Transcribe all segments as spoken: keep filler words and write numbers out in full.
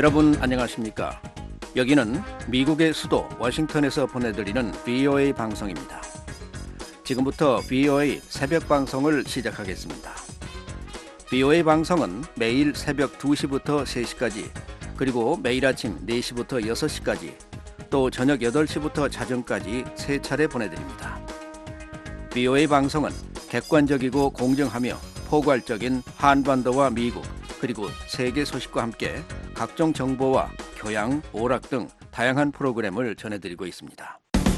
여러분 안녕하십니까? 여기는 미국의 수도 워싱턴에서 보내드리는 브이오에이 방송입니다. 지금부터 브이오에이 새벽 방송을 시작하겠습니다. 브이오에이 방송은 매일 새벽 두 시부터 세 시까지, 그리고 매일 아침 네 시부터 여섯 시까지, 또 저녁 여덟 시부터 자정까지 세 차례 보내드립니다. 브이오에이 방송은 객관적이고 공정하며 포괄적인 한반도와 미국, 그리고 세계 소식과 함께 각종 정보와 교양, 오락 등 다양한 프로그램을 전해드리고 있습니다.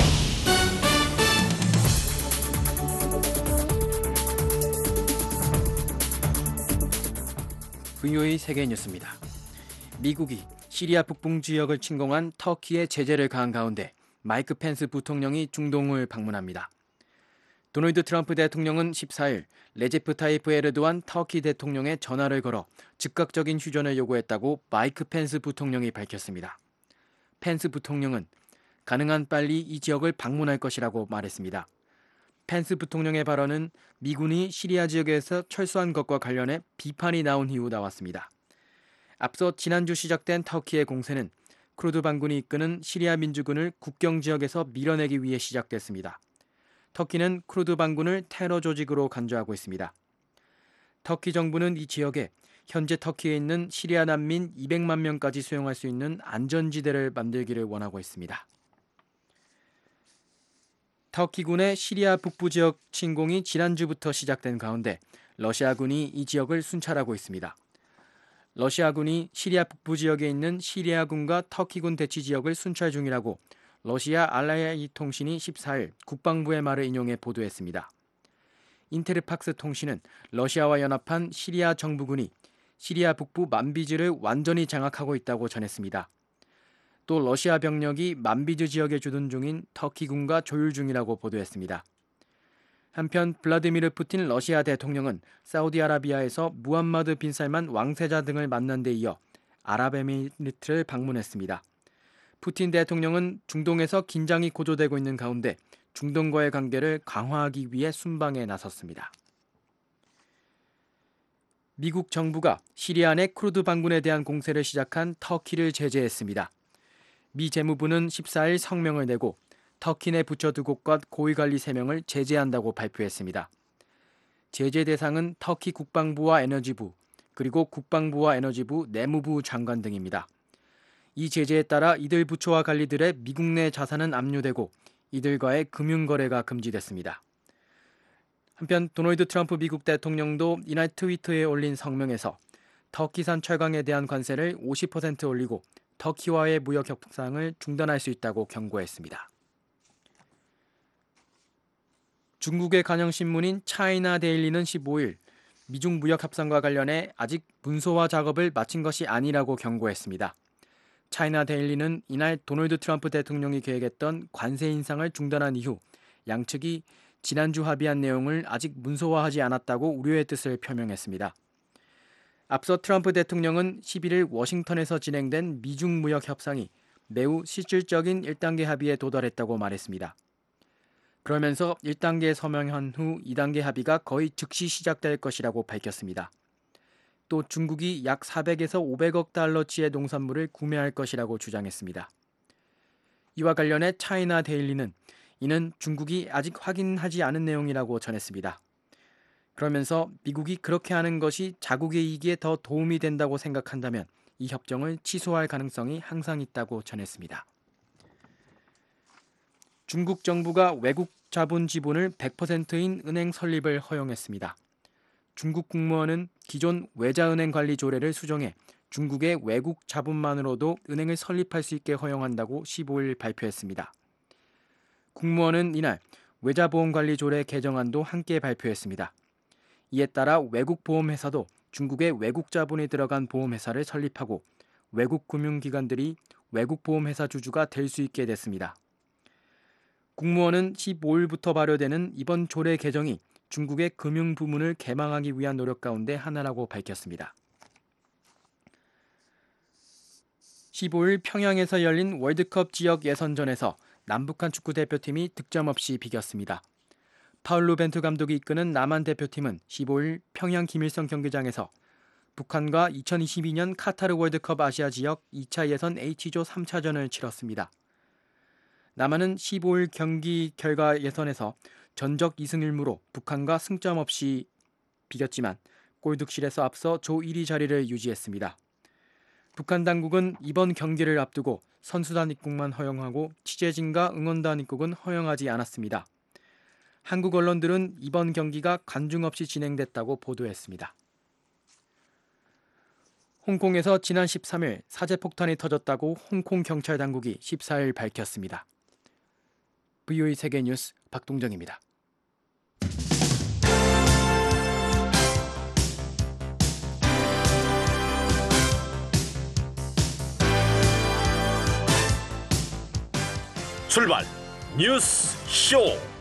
브이오에이 세계 뉴스입니다. 미국이 시리아 북부 지역을 침공한 터키에 제재를 가한 가운데 마이크 펜스 부통령이 중동을 방문합니다. 도널드 트럼프 대통령은 십사 일 레제프 타이프 에르도안 터키 대통령에 전화를 걸어 즉각적인 휴전을 요구했다고 마이크 펜스 부통령이 밝혔습니다. 펜스 부통령은 가능한 빨리 이 지역을 방문할 것이라고 말했습니다. 펜스 부통령의 발언은 미군이 시리아 지역에서 철수한 것과 관련해 비판이 나온 이후 나왔습니다. 앞서 지난주 시작된 터키의 공세는 쿠르드 반군이 이끄는 시리아 민주군을 국경 지역에서 밀어내기 위해 시작됐습니다. 터키는 쿠르드 반군을 테러 조직으로 간주하고 있습니다. 터키 정부는 이 지역에 현재 터키에 있는 시리아 난민 이백만 명까지 수용할 수 있는 안전지대를 만들기를 원하고 있습니다. 터키군의 시리아 북부 지역 침공이 지난주부터 시작된 가운데 러시아군이 이 지역을 순찰하고 있습니다. 러시아군이 시리아 북부 지역에 있는 시리아군과 터키군 대치 지역을 순찰 중이라고 러시아 알라야이 통신이 십사 일 국방부의 말을 인용해 보도했습니다. 인테르팍스 통신은 러시아와 연합한 시리아 정부군이 시리아 북부 만비즈를 완전히 장악하고 있다고 전했습니다. 또 러시아 병력이 만비즈 지역에 주둔 중인 터키군과 조율 중이라고 보도했습니다. 한편 블라디미르 푸틴 러시아 대통령은 사우디아라비아에서 무함마드 빈 살만 왕세자 등을 만난 데 이어 아랍에미리트를 방문했습니다. 푸틴 대통령은 중동에서 긴장이 고조되고 있는 가운데 중동과의 관계를 강화하기 위해 순방에 나섰습니다. 미국 정부가 시리아 내 쿠르드 반군에 대한 공세를 시작한 터키를 제재했습니다. 미 재무부는 십사 일 성명을 내고 터키 내 부처 두 곳과 고위관리 세 명을 제재한다고 발표했습니다. 제재 대상은 터키 국방부와 에너지부, 그리고 국방부와 에너지부, 내무부 장관 등입니다. 이 제재에 따라 이들 부처와 관리들의 미국 내 자산은 압류되고 이들과의 금융거래가 금지됐습니다. 한편 도널드 트럼프 미국 대통령도 이날 트위터에 올린 성명에서 터키산 철강에 대한 관세를 오십 퍼센트 올리고 터키와의 무역 협상을 중단할 수 있다고 경고했습니다. 중국의 관영신문인 차이나 데일리는 십오 일 미중 무역 협상과 관련해 아직 문서화 작업을 마친 것이 아니라고 경고했습니다. 차이나 데일리는 이날 도널드 트럼프 대통령이 계획했던 관세 인상을 중단한 이후 양측이 지난주 합의한 내용을 아직 문서화하지 않았다고 우려의 뜻을 표명했습니다. 앞서 트럼프 대통령은 십일 일 워싱턴에서 진행된 미중 무역 협상이 매우 실질적인 일 단계 합의에 도달했다고 말했습니다. 그러면서 일 단계 서명한 후 이 단계 합의가 거의 즉시 시작될 것이라고 밝혔습니다. 또 중국이 약 사백에서 오백억 달러치의 농산물을 구매할 것이라고 주장했습니다. 이와 관련해 차이나 데일리는 이는 중국이 아직 확인하지 않은 내용이라고 전했습니다. 그러면서 미국이 그렇게 하는 것이 자국의 이익에 더 도움이 된다고 생각한다면 이 협정을 취소할 가능성이 항상 있다고 전했습니다. 중국 정부가 외국 자본 지분을 백 퍼센트인 은행 설립을 허용했습니다. 중국 국무원은 기존 외자은행 관리 조례를 수정해 중국의 외국 자본만으로도 은행을 설립할 수 있게 허용한다고 십오 일 발표했습니다. 국무원은 이날 외자보험관리 조례 개정안도 함께 발표했습니다. 이에 따라 외국 보험회사도 중국의 외국 자본이 들어간 보험회사를 설립하고 외국 금융기관들이 외국 보험회사 주주가 될 수 있게 됐습니다. 국무원은 십오 일부터 발효되는 이번 조례 개정이 중국의 금융 부문을 개방하기 위한 노력 가운데 하나라고 밝혔습니다. 십오 일 평양에서 열린 월드컵 지역 예선전에서 남북한 축구대표팀이 득점 없이 비겼습니다. 파울루 벤투 감독이 이끄는 남한 대표팀은 십오 일 평양 김일성 경기장에서 북한과 이천이십이 년 카타르 월드컵 아시아 지역 이 차 예선 H조 삼 차전을 치렀습니다. 남한은 십오 일 경기 결과 예선에서 전적 이 승 일 무로 북한과 승점 없이 비겼지만 골득실에서 앞서 조 일 위 자리를 유지했습니다. 북한 당국은 이번 경기를 앞두고 선수단 입국만 허용하고 취재진과 응원단 입국은 허용하지 않았습니다. 한국 언론들은 이번 경기가 관중 없이 진행됐다고 보도했습니다. 홍콩에서 지난 십삼 일 사제폭탄이 터졌다고 홍콩 경찰 당국이 십사 일 밝혔습니다. 브이오에이 세계뉴스 박동정입니다. 출발 뉴스 쇼.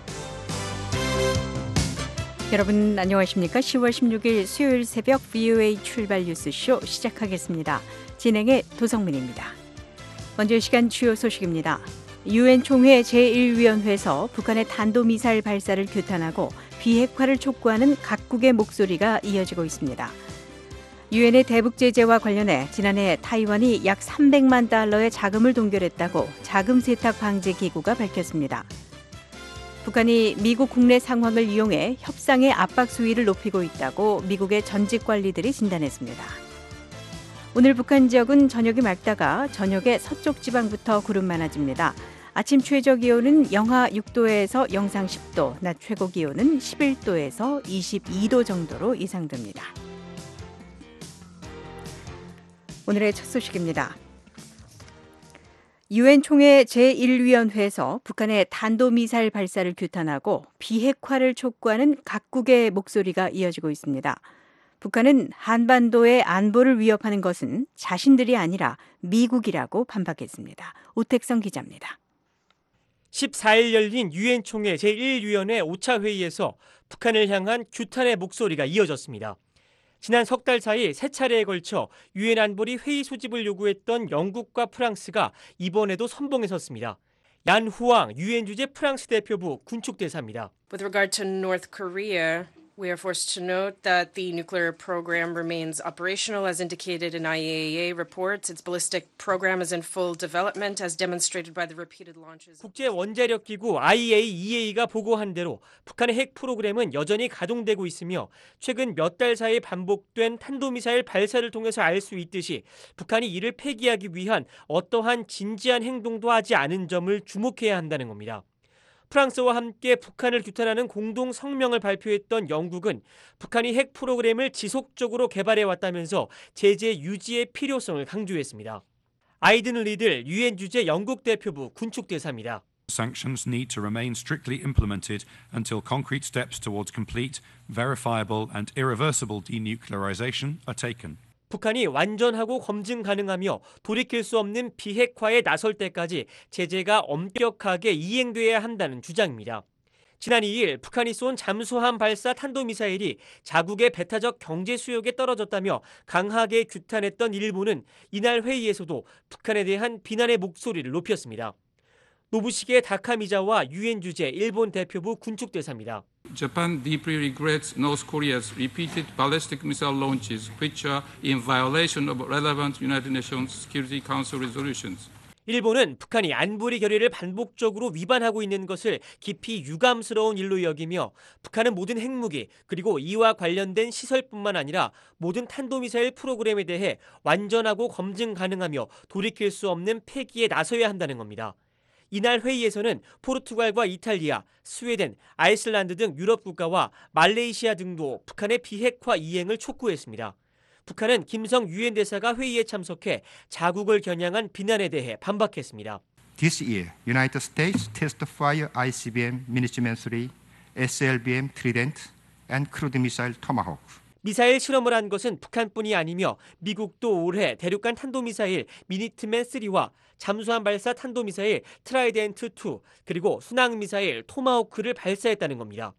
여러분 안녕하십니까? 시월 십육일 수요일 새벽 브이오에이 출발 뉴스쇼 시작하겠습니다. 진행의 도성민입니다. 먼저 이 시간 주요 소식입니다. 유엔 총회 제일 위원회에서 북한의 탄도미사일 발사를 규탄하고 비핵화를 촉구하는 각국의 목소리가 이어지고 있습니다. 유엔의 대북 제재와 관련해 지난해 타이완이 약 삼백만 달러의 자금을 동결했다고 자금 세탁 방지 기구가 밝혔습니다. 북한이 미국 국내 상황을 이용해 협상의 압박 수위를 높이고 있다고 미국의 전직 관리들이 진단했습니다. 오늘 북한 지역은 저녁이 맑다가 저녁에 서쪽 지방부터 구름 많아집니다. 아침 최저 기온은 영하 육 도에서 영상 십 도, 낮 최고 기온은 십일 도에서 이십이 도 정도로 예상됩니다. 오늘의 첫 소식입니다. 유엔 총회 제일 위원회에서 북한의 탄도미사일 발사를 규탄하고 비핵화를 촉구하는 각국의 목소리가 이어지고 있습니다. 북한은 한반도의 안보를 위협하는 것은 자신들이 아니라 미국이라고 반박했습니다. 오택성 기자입니다. 십사 일 열린 유엔 총회 제일 위원회 오 차 회의에서 북한을 향한 규탄의 목소리가 이어졌습니다. 지난 석 달 사이 세 차례에 걸쳐 유엔 안보리 회의 소집을 요구했던 영국과 프랑스가 이번에도 선봉에 섰습니다. 얀 후앙 유엔 주재 프랑스 대표부 군축 대사입니다. With regard to North Korea, we are forced to note that the nuclear program remains operational as indicated in I A E A reports. Its ballistic program is in full development as demonstrated by the repeated launches. 국제 원자력 기구 아이 에이 이 에이가 보고한 대로 북한의 핵 프로그램은 여전히 가동되고 있으며 최근 몇 달 사이 반복된 탄도미사일 발사를 통해서 알 수 있듯이 북한이 이를 폐기하기 위한 어떠한 진지한 행동도 하지 않은 점을 주목해야 한다는 겁니다. 프랑스와 함께 북한을 규탄하는 공동 성명을 발표했던 영국은 북한이 핵 프로그램을 지속적으로 개발해왔다면서 제재 유지의 필요성을 강조했습니다. 아이든 리들 유엔 주재 영국 대표부 군축 대사입니다. Sanctions need to remain strictly implemented until concrete steps towards complete, verifiable and irreversible denuclearization are taken. 북한이 완전하고 검증 가능하며 돌이킬 수 없는 비핵화에 나설 때까지 제재가 엄격하게 이행돼야 한다는 주장입니다. 지난 이 일 북한이 쏜 잠수함 발사 탄도미사일이 자국의 배타적 경제 수역에 떨어졌다며 강하게 규탄했던 일본은 이날 회의에서도 북한에 대한 비난의 목소리를 높였습니다. 노부시게 다카미자와 유엔 주재 일본 대표부 군축 대사입니다. Japan deeply regrets North Korea's repeated ballistic missile launches, which are in violation of relevant United Nations Security Council resolutions. 일본은 북한이 안보리 결의를 반복적으로 위반하고 있는 것을 깊이 유감스러운 일로 여기며 북한은 모든 핵무기 그리고 이와 관련된 시설뿐만 아니라 모든 탄도미사일 프로그램에 대해 완전하고 검증 가능하며 돌이킬 수 없는 폐기에 나서야 한다는 겁니다. 이날 회의에서는 포르투갈과 이탈리아, 스웨덴, 아이슬란드 등 유럽 국가와 말레이시아 등도 북한의 비핵화 이행을 촉구했습니다. 북한은 김성 유엔 대사가 회의에 참석해 자국을 겨냥한 비난에 대해 반박했습니다. This year, United States test fire 아이씨비엠 미니츠맨 쓰리, 에스엘비엠 Trident and cruise missile Tomahawk. 미사일 실험을 한 것은 북한뿐이 아니며 미국도 올해 대륙간 탄도미사일 미니트맨 쓰리와 잠수함 발사 탄도미사일 트라이덴트 투 그리고 순항미사일 토마호크를 발사했다는 겁니다.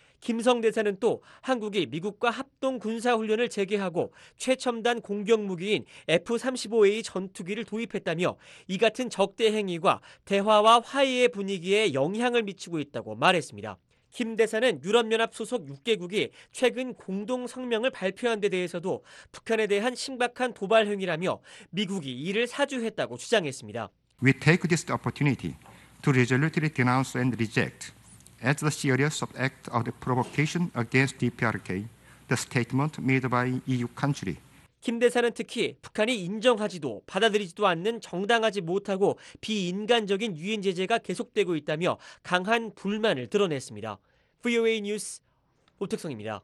김성 대사는 또 한국이 미국과 합동 군사훈련을 재개하고 최첨단 공격무기인 에프 삼십오 에이 전투기를 도입했다며 이 같은 적대 행위가 대화와 화해의 분위기에 영향을 미치고 있다고 말했습니다. 김 대사는 유럽연합 소속 육 개국이 최근 공동 성명을 발표한 데 대해서도 북한에 대한 심각한 도발 행위라며 미국이 이를 사주했다고 주장했습니다. We take this opportunity to resolutely denounce and reject as the serious act of the provocation against 디피아르케이, the statement made by 이유 country. 김 대사는 특히 북한이 인정하지도 받아들이지도 않는 정당하지 못하고 비인간적인 유엔 제재가 계속되고 있다며 강한 불만을 드러냈습니다. 브이오에이 뉴스 오택성입니다.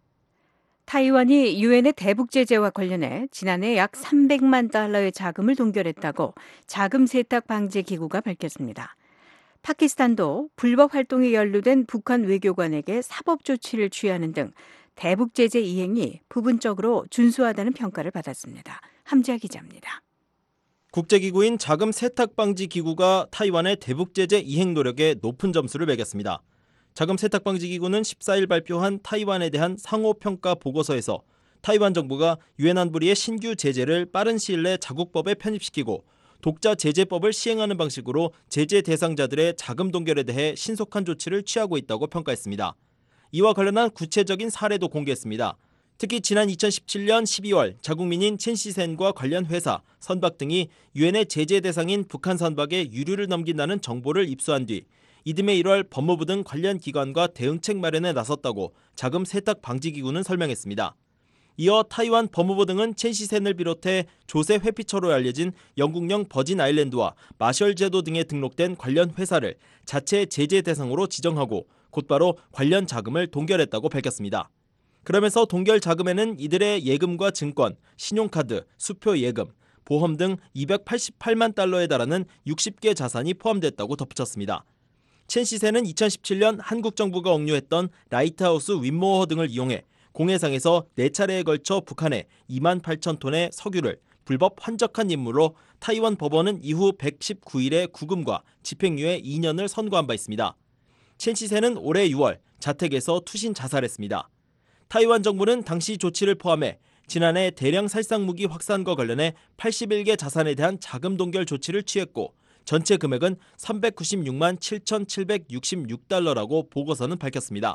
타이완이 유엔의 대북 제재와 관련해 지난해 약 삼백만 달러의 자금을 동결했다고 자금 세탁 방지 기구가 밝혔습니다. 파키스탄도 불법 활동에 연루된 북한 외교관에게 사법 조치를 취하는 등 대북 제재 이행이 부분적으로 준수하다는 평가를 받았습니다. 함지아 기자입니다. 국제기구인 자금 세탁 방지 기구가 타이완의 대북 제재 이행 노력에 높은 점수를 매겼습니다. 자금 세탁 방지 기구는 십사 일 발표한 타이완에 대한 상호 평가 보고서에서 타이완 정부가 유엔 안보리의 신규 제재를 빠른 시일 내 자국법에 편입시키고 독자 제재법을 시행하는 방식으로 제재 대상자들의 자금 동결에 대해 신속한 조치를 취하고 있다고 평가했습니다. 이와 관련한 구체적인 사례도 공개했습니다. 특히 지난 이천십칠 년 십이월 자국민인 첸시센과 관련 회사, 선박 등이 유엔의 제재 대상인 북한 선박에 유류를 넘긴다는 정보를 입수한 뒤 이듬해 일월 법무부 등 관련 기관과 대응책 마련에 나섰다고 자금 세탁 방지 기구는 설명했습니다. 이어 타이완 법무부 등은 첸시센을 비롯해 조세 회피처로 알려진 영국령 버진 아일랜드와 마셜 제도 등에 등록된 관련 회사를 자체 제재 대상으로 지정하고 곧바로 관련 자금을 동결했다고 밝혔습니다. 그러면서 동결 자금에는 이들의 예금과 증권, 신용카드, 수표 예금, 보험 등 이백팔십팔만 달러에 달하는 육십 개 자산이 포함됐다고 덧붙였습니다. 첸시센은 이천십칠 년 한국 정부가 억류했던 라이트하우스 윈모어 등을 이용해 공해상에서 네 차례에 걸쳐 북한에 이만 팔천 톤의 석유를 불법 환적한 임무로 타이완 법원은 이후 백십구 일의 구금과 집행유예 이 년을 선고한 바 있습니다. 첸시센은 올해 유월 자택에서 투신 자살했습니다. 타이완 정부는 당시 조치를 포함해 지난해 대량 살상무기 확산과 관련해 팔십일 개 자산에 대한 자금 동결 조치를 취했고 전체 금액은 삼백구십육만 칠천칠백육십육 달러라고 보고서는 밝혔습니다.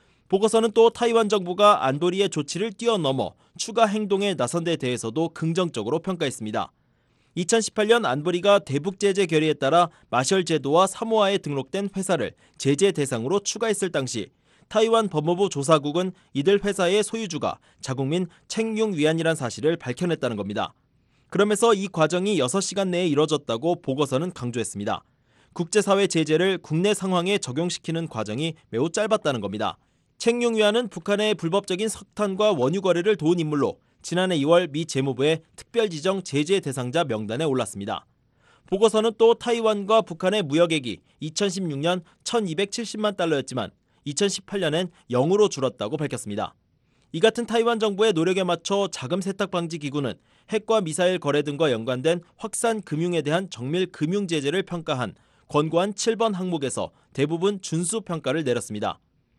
보고서는 또 타이완 정부가 안보리의 조치를 뛰어넘어 추가 행동에 나선 데 대해서도 긍정적으로 평가했습니다. 이천십팔 년 안보리가 대북 제재 결의에 따라 마셜 제도와 사모아에 등록된 회사를 제재 대상으로 추가했을 당시 타이완 법무부 조사국은 이들 회사의 소유주가 자국민 챙융 위안이란 사실을 밝혀냈다는 겁니다. 그러면서 이 과정이 여섯 시간 내에 이뤄졌다고 보고서는 강조했습니다. 국제사회 제재를 국내 상황에 적용시키는 과정이 매우 짧았다는 겁니다. 챙융 위안은 북한의 불법적인 석탄과 원유 거래를 도운 인물로 지난해 이월 미 재무부의 특별지정 제재 대상자 명단에 올랐습니다. 보고서는 또 타이완과 북한의 무역액이 이천십육 년 천이백칠십만 달러였지만 이천십팔 년엔 영으로 줄었다고 밝혔습니다. 이 같은 타이완 정부의 노력에 맞춰 자금 세탁 방지 기구는 핵과 미사일 거래 등과 연관된 확산 금융에 대한 정밀 금융 제재를 평가한 권고안 칠 번 항목에서 대부분 준수 평가를 내렸습니다.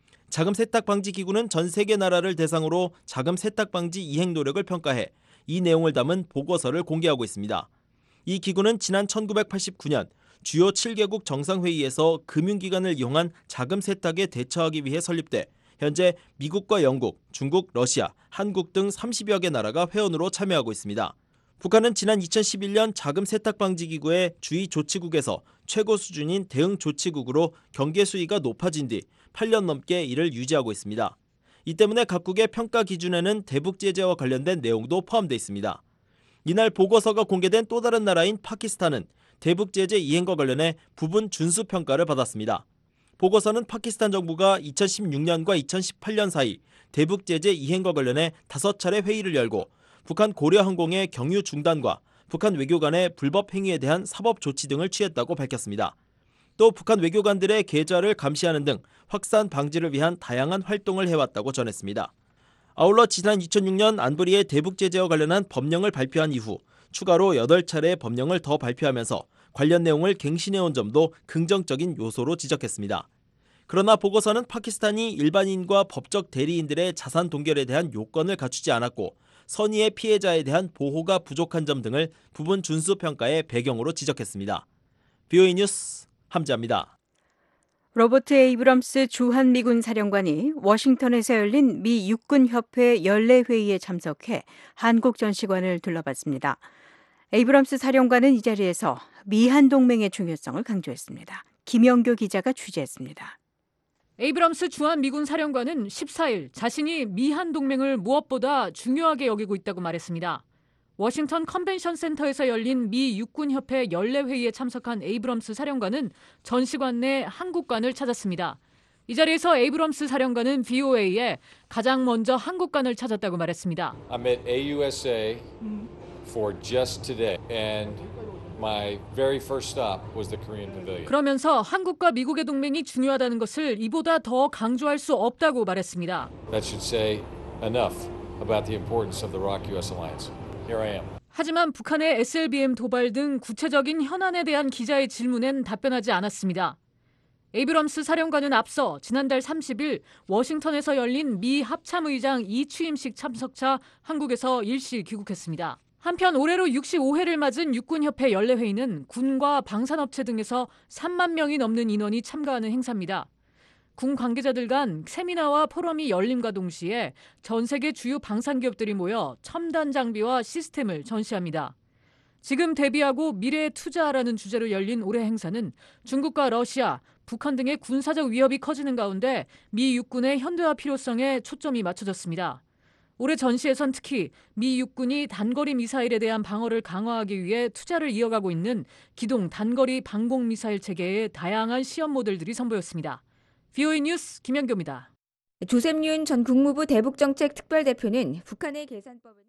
자금 세탁 방지 기구는 전 세계 나라를 대상으로 자금 세탁 방지 이행 노력을 평가해 이 내용을 담은 보고서를 공개하고 있습니다. 이 기구는 지난 천구백팔십구 년 주요 칠 개국 정상회의에서 금융기관을 이용한 자금 세탁에 대처하기 위해 설립돼 현재 미국과 영국, 중국, 러시아, 한국 등 삼십여 개 나라가 회원으로 참여하고 있습니다. 북한은 지난 이천십일 년 자금 세탁 방지 기구의 주의 조치국에서 최고 수준인 대응 조치국으로 경계 수위가 높아진 뒤 팔 년 넘게 이를 유지하고 있습니다. 이 때문에 각국의 평가 기준에는 대북 제재와 관련된 내용도 포함되어 있습니다. 이날 보고서가 공개된 또 다른 나라인 파키스탄은 대북 제재 이행과 관련해 부분 준수 평가를 받았습니다. 보고서는 파키스탄 정부가 이천십육 년과 이천십팔 년 사이 대북 제재 이행과 관련해 다섯 차례 회의를 열고 북한 고려항공의 경유 중단과 북한 외교관의 불법 행위에 대한 사법 조치 등을 취했다고 밝혔습니다. 또 북한 외교관들의 계좌를 감시하는 등 확산 방지를 위한 다양한 활동을 해왔다고 전했습니다. 아울러 지난 이천육 년 안보리의 대북 제재와 관련한 법령을 발표한 이후 추가로 여덟 차례 법령을 더 발표하면서 관련 내용을 갱신해온 점도 긍정적인 요소로 지적했습니다. 그러나 보고서는 파키스탄이 일반인과 법적 대리인들의 자산 동결에 대한 요건을 갖추지 않았고 선의의 피해자에 대한 보호가 부족한 점 등을 부분 준수 평가의 배경으로 지적했습니다. 브이오에이 뉴스 함지아입니다. 로버트 에이브럼스 주한 미군 사령관이 워싱턴에서 열린 미 육군협회 연례회의에 참석해 한국 전시관을 둘러봤습니다. 에이브럼스 사령관은 이 자리에서 미한 동맹의 중요성을 강조했습니다. 김영교 기자가 취재했습니다. 에이브럼스 주한 미군 사령관은 십사 일 자신이 미한 동맹을 무엇보다 중요하게 여기고 있다고 말했습니다. 워싱턴 컨벤션 센터에서 열린 미 육군협회 연례회의에 참석한 에이브럼스 사령관은 전시관 내 한국관을 찾았습니다. 이 자리에서 에이브럼스 사령관은 브이오에이에 가장 먼저 한국관을 찾았다고 말했습니다. I'm at 에이유에스에이 for just today and my very first stop was the Korean Pavilion. 그러면서 한국과 미국의 동맹이 중요하다는 것을 이보다 더 강조할 수 없다고 말했습니다. That should say enough about the importance of the ROK-유 에스 alliance. Here I am. 하지만 북한의 에스엘비엠 도발 등 구체적인 현안에 대한 기자의 질문엔 답변하지 않았습니다. 에이브럼스 사령관은 앞서 지난달 삼십 일 워싱턴에서 열린 미 합참의장 이취임식 참석차 한국에서 일시 귀국했습니다. 한편 올해로 육십오 회를 맞은 육군협회 연례회의는 군과 방산업체 등에서 삼만 명이 넘는 인원이 참가하는 행사입니다. 군 관계자들 간 세미나와 포럼이 열림과 동시에 전 세계 주요 방산기업들이 모여 첨단 장비와 시스템을 전시합니다. 지금 대비하고 미래에 투자하라는 주제로 열린 올해 행사는 중국과 러시아, 북한 등의 군사적 위협이 커지는 가운데 미 육군의 현대화 필요성에 초점이 맞춰졌습니다. 올해 전시에선 특히 미 육군이 단거리 미사일에 대한 방어를 강화하기 위해 투자를 이어가고 있는 기동 단거리 방공 미사일 체계의 다양한 시험 모델들이 선보였습니다. 브이오에이 뉴스 김연교입니다. 조셉 윤 전 국무부 대북정책 특별대표는 북한의 계산법에는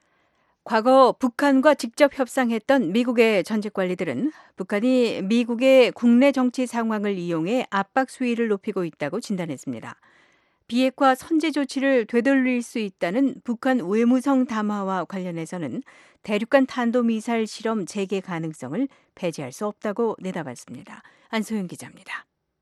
과거 북한과 직접 협상했던 미국의 전직 관리들은 북한이 미국의 국내 정치 상황을 이용해 압박 수위를 높이고 있다고 진단했습니다. 비핵화 선제 조치를 되돌릴 수 있다는 북한 외무성 담화와 관련해서는 대륙간 탄도미사일 실험 재개 가능성을 배제할 수 없다고 내다봤습니다. 안소영 기자입니다.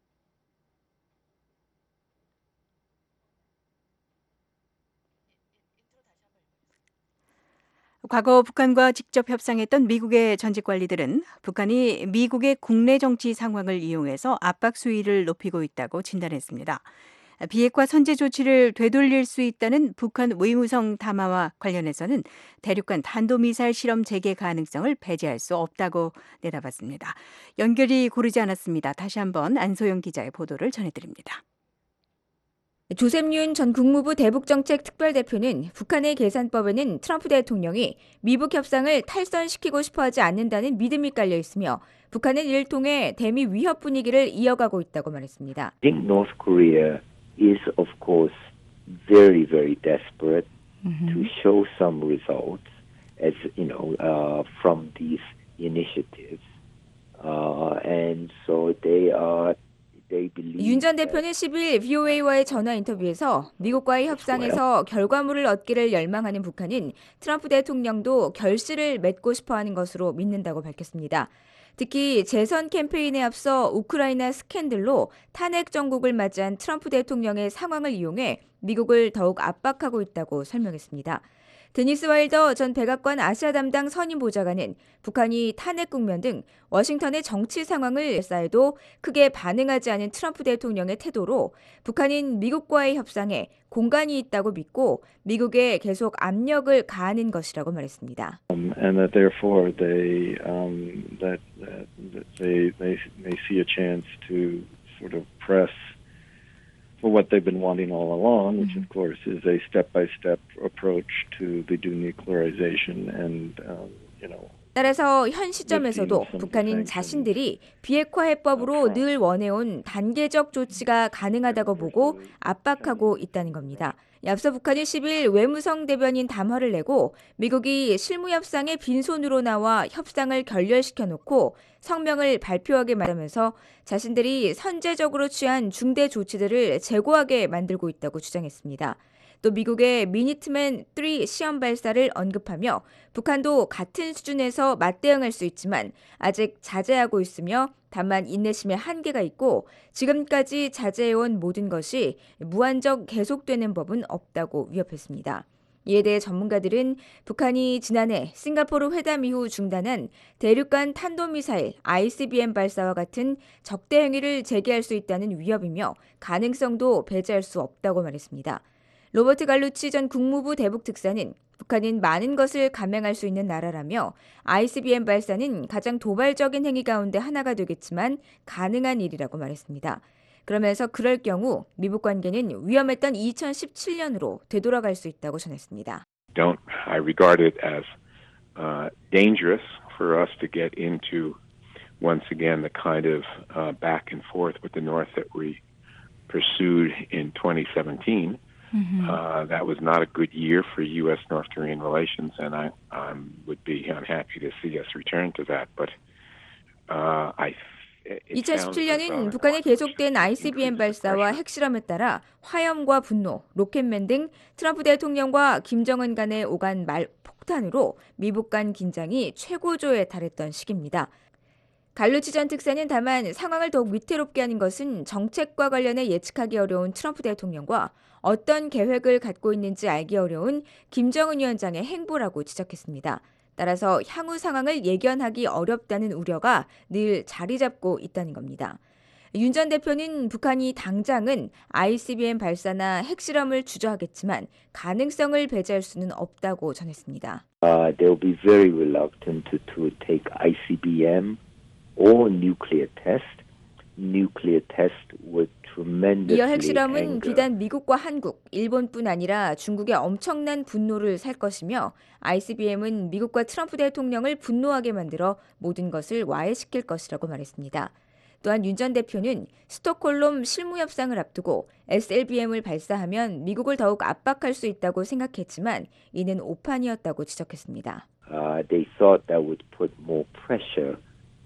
과거 북한과 직접 협상했던 미국의 전직 관리들은 북한이 미국의 국내 정치 상황을 이용해서 압박 수위를 높이고 있다고 진단했습니다. 비핵화 선제 조치를 되돌릴 수 있다는 북한 외무성 담화와 관련해서는 대륙간 탄도미사일 실험 재개 가능성을 배제할 수 없다고 내다봤습니다. 연결이 고르지 않았습니다. 다시 한번 안소영 기자의 보도를 전해드립니다. 조셉 윤 전 국무부 대북정책 특별대표는 북한의 계산법에는 트럼프 대통령이 미북 협상을 탈선시키고 싶어하지 않는다는 믿음이 깔려 있으며 북한은 이를 통해 대미 위협 분위기를 이어가고 있다고 말했습니다. I think North Korea is of course very very desperate mm-hmm. to show some results as you know uh, from these initiatives uh, and so they are 윤 전 대표는 십 일 브이오에이와의 전화 인터뷰에서 미국과의 협상에서 결과물을 얻기를 열망하는 북한은 트럼프 대통령도 결실을 맺고 싶어하는 것으로 믿는다고 밝혔습니다. 특히 재선 캠페인에 앞서 우크라이나 스캔들로 탄핵 정국을 맞이한 트럼프 대통령의 상황을 이용해 미국을 더욱 압박하고 있다고 설명했습니다. 데니스 와일더 전 백악관 아시아 담당 선임 보좌관은 북한이 탄핵 국면 등 워싱턴의 정치 상황을 쌓여도 크게 반응하지 않은 트럼프 대통령의 태도로 북한은 미국과의 협상에 공간이 있다고 믿고 미국에 계속 압력을 가하는 것이라고 말했습니다. Um, and that therefore they um, that, that they they may see a chance to sort of press for what they've been wanting all along, which of course is a step-by-step approach to the denuclearization and, um, you know. 따라서 현 시점에서도 북한은 자신들이 비핵화 해법으로 늘 원해온 단계적 조치가 가능하다고 보고 압박하고 있다는 겁니다. 앞서 북한이 십 일 외무성 대변인 담화를 내고 미국이 실무협상에 빈손으로 나와 협상을 결렬시켜놓고 성명을 발표하게 말하면서 자신들이 선제적으로 취한 중대 조치들을 재고하게 만들고 있다고 주장했습니다. 또 미국의 미니트맨 삼 시험 발사를 언급하며 북한도 같은 수준에서 맞대응할 수 있지만 아직 자제하고 있으며 다만 인내심에 한계가 있고 지금까지 자제해온 모든 것이 무한정 계속되는 법은 없다고 위협했습니다. 이에 대해 전문가들은 북한이 지난해 싱가포르 회담 이후 중단한 대륙간 탄도미사일 아이씨비엠 발사와 같은 적대 행위를 재개할 수 있다는 위협이며 가능성도 배제할 수 없다고 말했습니다. 로버트 갈루치 전 국무부 대북특사는 북한은 많은 것을 감행할 수 있는 나라라며 아이씨비엠 발사는 가장 도발적인 행위 가운데 하나가 되겠지만 가능한 일이라고 말했습니다. 그러면서 그럴 경우 미북 관계는 위험했던 이천십칠 년으로 되돌아갈 수 있다고 전했습니다. Don't I regard it as uh, dangerous for us to get into once again the kind of uh, back and forth with the North that we pursued in twenty seventeen. Mm-hmm. Uh, that was not a good year for U S North Korean relations, and I um, would be unhappy to see us return to that. But uh, I. 이천십칠 년은 북한의 계속된 아이씨비엠 발사와 핵실험에 따라 화염과 분노, 로켓맨 등 트럼프 대통령과 김정은 간에 오간 말 폭탄으로 미북 간 긴장이 최고조에 달했던 시기입니다. 갈루치 전 특사는 다만 상황을 더욱 위태롭게 하는 것은 정책과 관련해 예측하기 어려운 트럼프 대통령과 어떤 계획을 갖고 있는지 알기 어려운 김정은 위원장의 행보라고 지적했습니다. 따라서 향후 상황을 예견하기 어렵다는 우려가 늘 자리 잡고 있다는 겁니다. 윤 전 대표는 북한이 당장은 아이씨비엠 발사나 핵실험을 주저하겠지만 가능성을 배제할 수는 없다고 전했습니다. Uh, they'll be very reluctant to, to take 아이씨비엠 or nuclear test. Nuclear test would tremendously 이어 핵실험은 anger. 비단 미국과 한국, 일본뿐 아니라 중국의 엄청난 분노를 살 것이며 아이씨비엠은 미국과 트럼프 대통령을 분노하게 만들어 모든 것을 와해시킬 것이라고 말했습니다. 또한 윤 전 대표는 스톡홀름 실무협상을 앞두고 에스엘비엠을 발사하면 미국을 더욱 압박할 수 있다고 생각했지만 이는 오판이었다고 지적했습니다. Uh, they thought that would put more pressure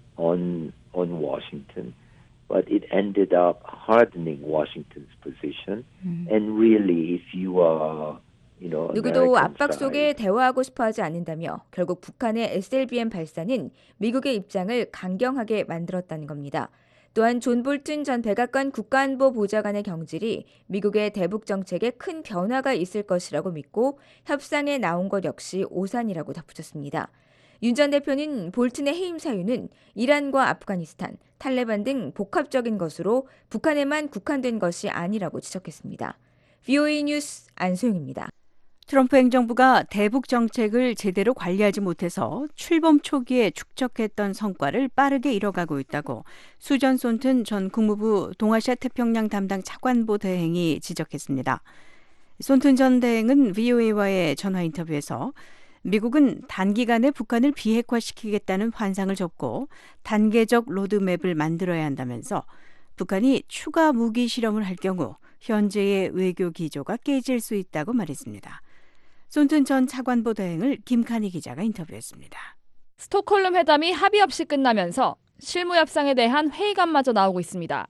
on on Washington. But it ended up hardening Washington's position. 음. And really, if you are, you know, 누구도 압박 속에 대화하고 싶어하지 않는다며 결국 북한의 에스엘비엠 발사는 미국의 입장을 강경하게 만들었다는 겁니다. 또한 존 볼튼 전 백악관 국가안보 보좌관의 경질이 미국의 대북 정책에 큰 변화가 있을 것이라고 믿고 협상에 나온 것 역시 오산이라고 덧붙였습니다. 윤 전 대표는 볼튼의 해임 사유는 이란과 아프가니스탄, 탈레반 등 복합적인 것으로 북한에만 국한된 것이 아니라고 지적했습니다. 브이오에이 뉴스 안소영입니다. 트럼프 행정부가 대북 정책을 제대로 관리하지 못해서 출범 초기에 축적했던 성과를 빠르게 잃어가고 있다고 수전 손튼 전 국무부 동아시아 태평양 담당 차관보 대행이 지적했습니다. 손튼 전 대행은 브이오에이와의 전화 인터뷰에서 미국은 단기간에 북한을 비핵화시키겠다는 환상을 접고 단계적 로드맵을 만들어야 한다면서 북한이 추가 무기 실험을 할 경우 현재의 외교 기조가 깨질 수 있다고 말했습니다. 손튼 전 차관보 대행을 김칸희 기자가 인터뷰했습니다. 스톡홀름 회담이 합의 없이 끝나면서 실무 협상에 대한 회의감마저 나오고 있습니다.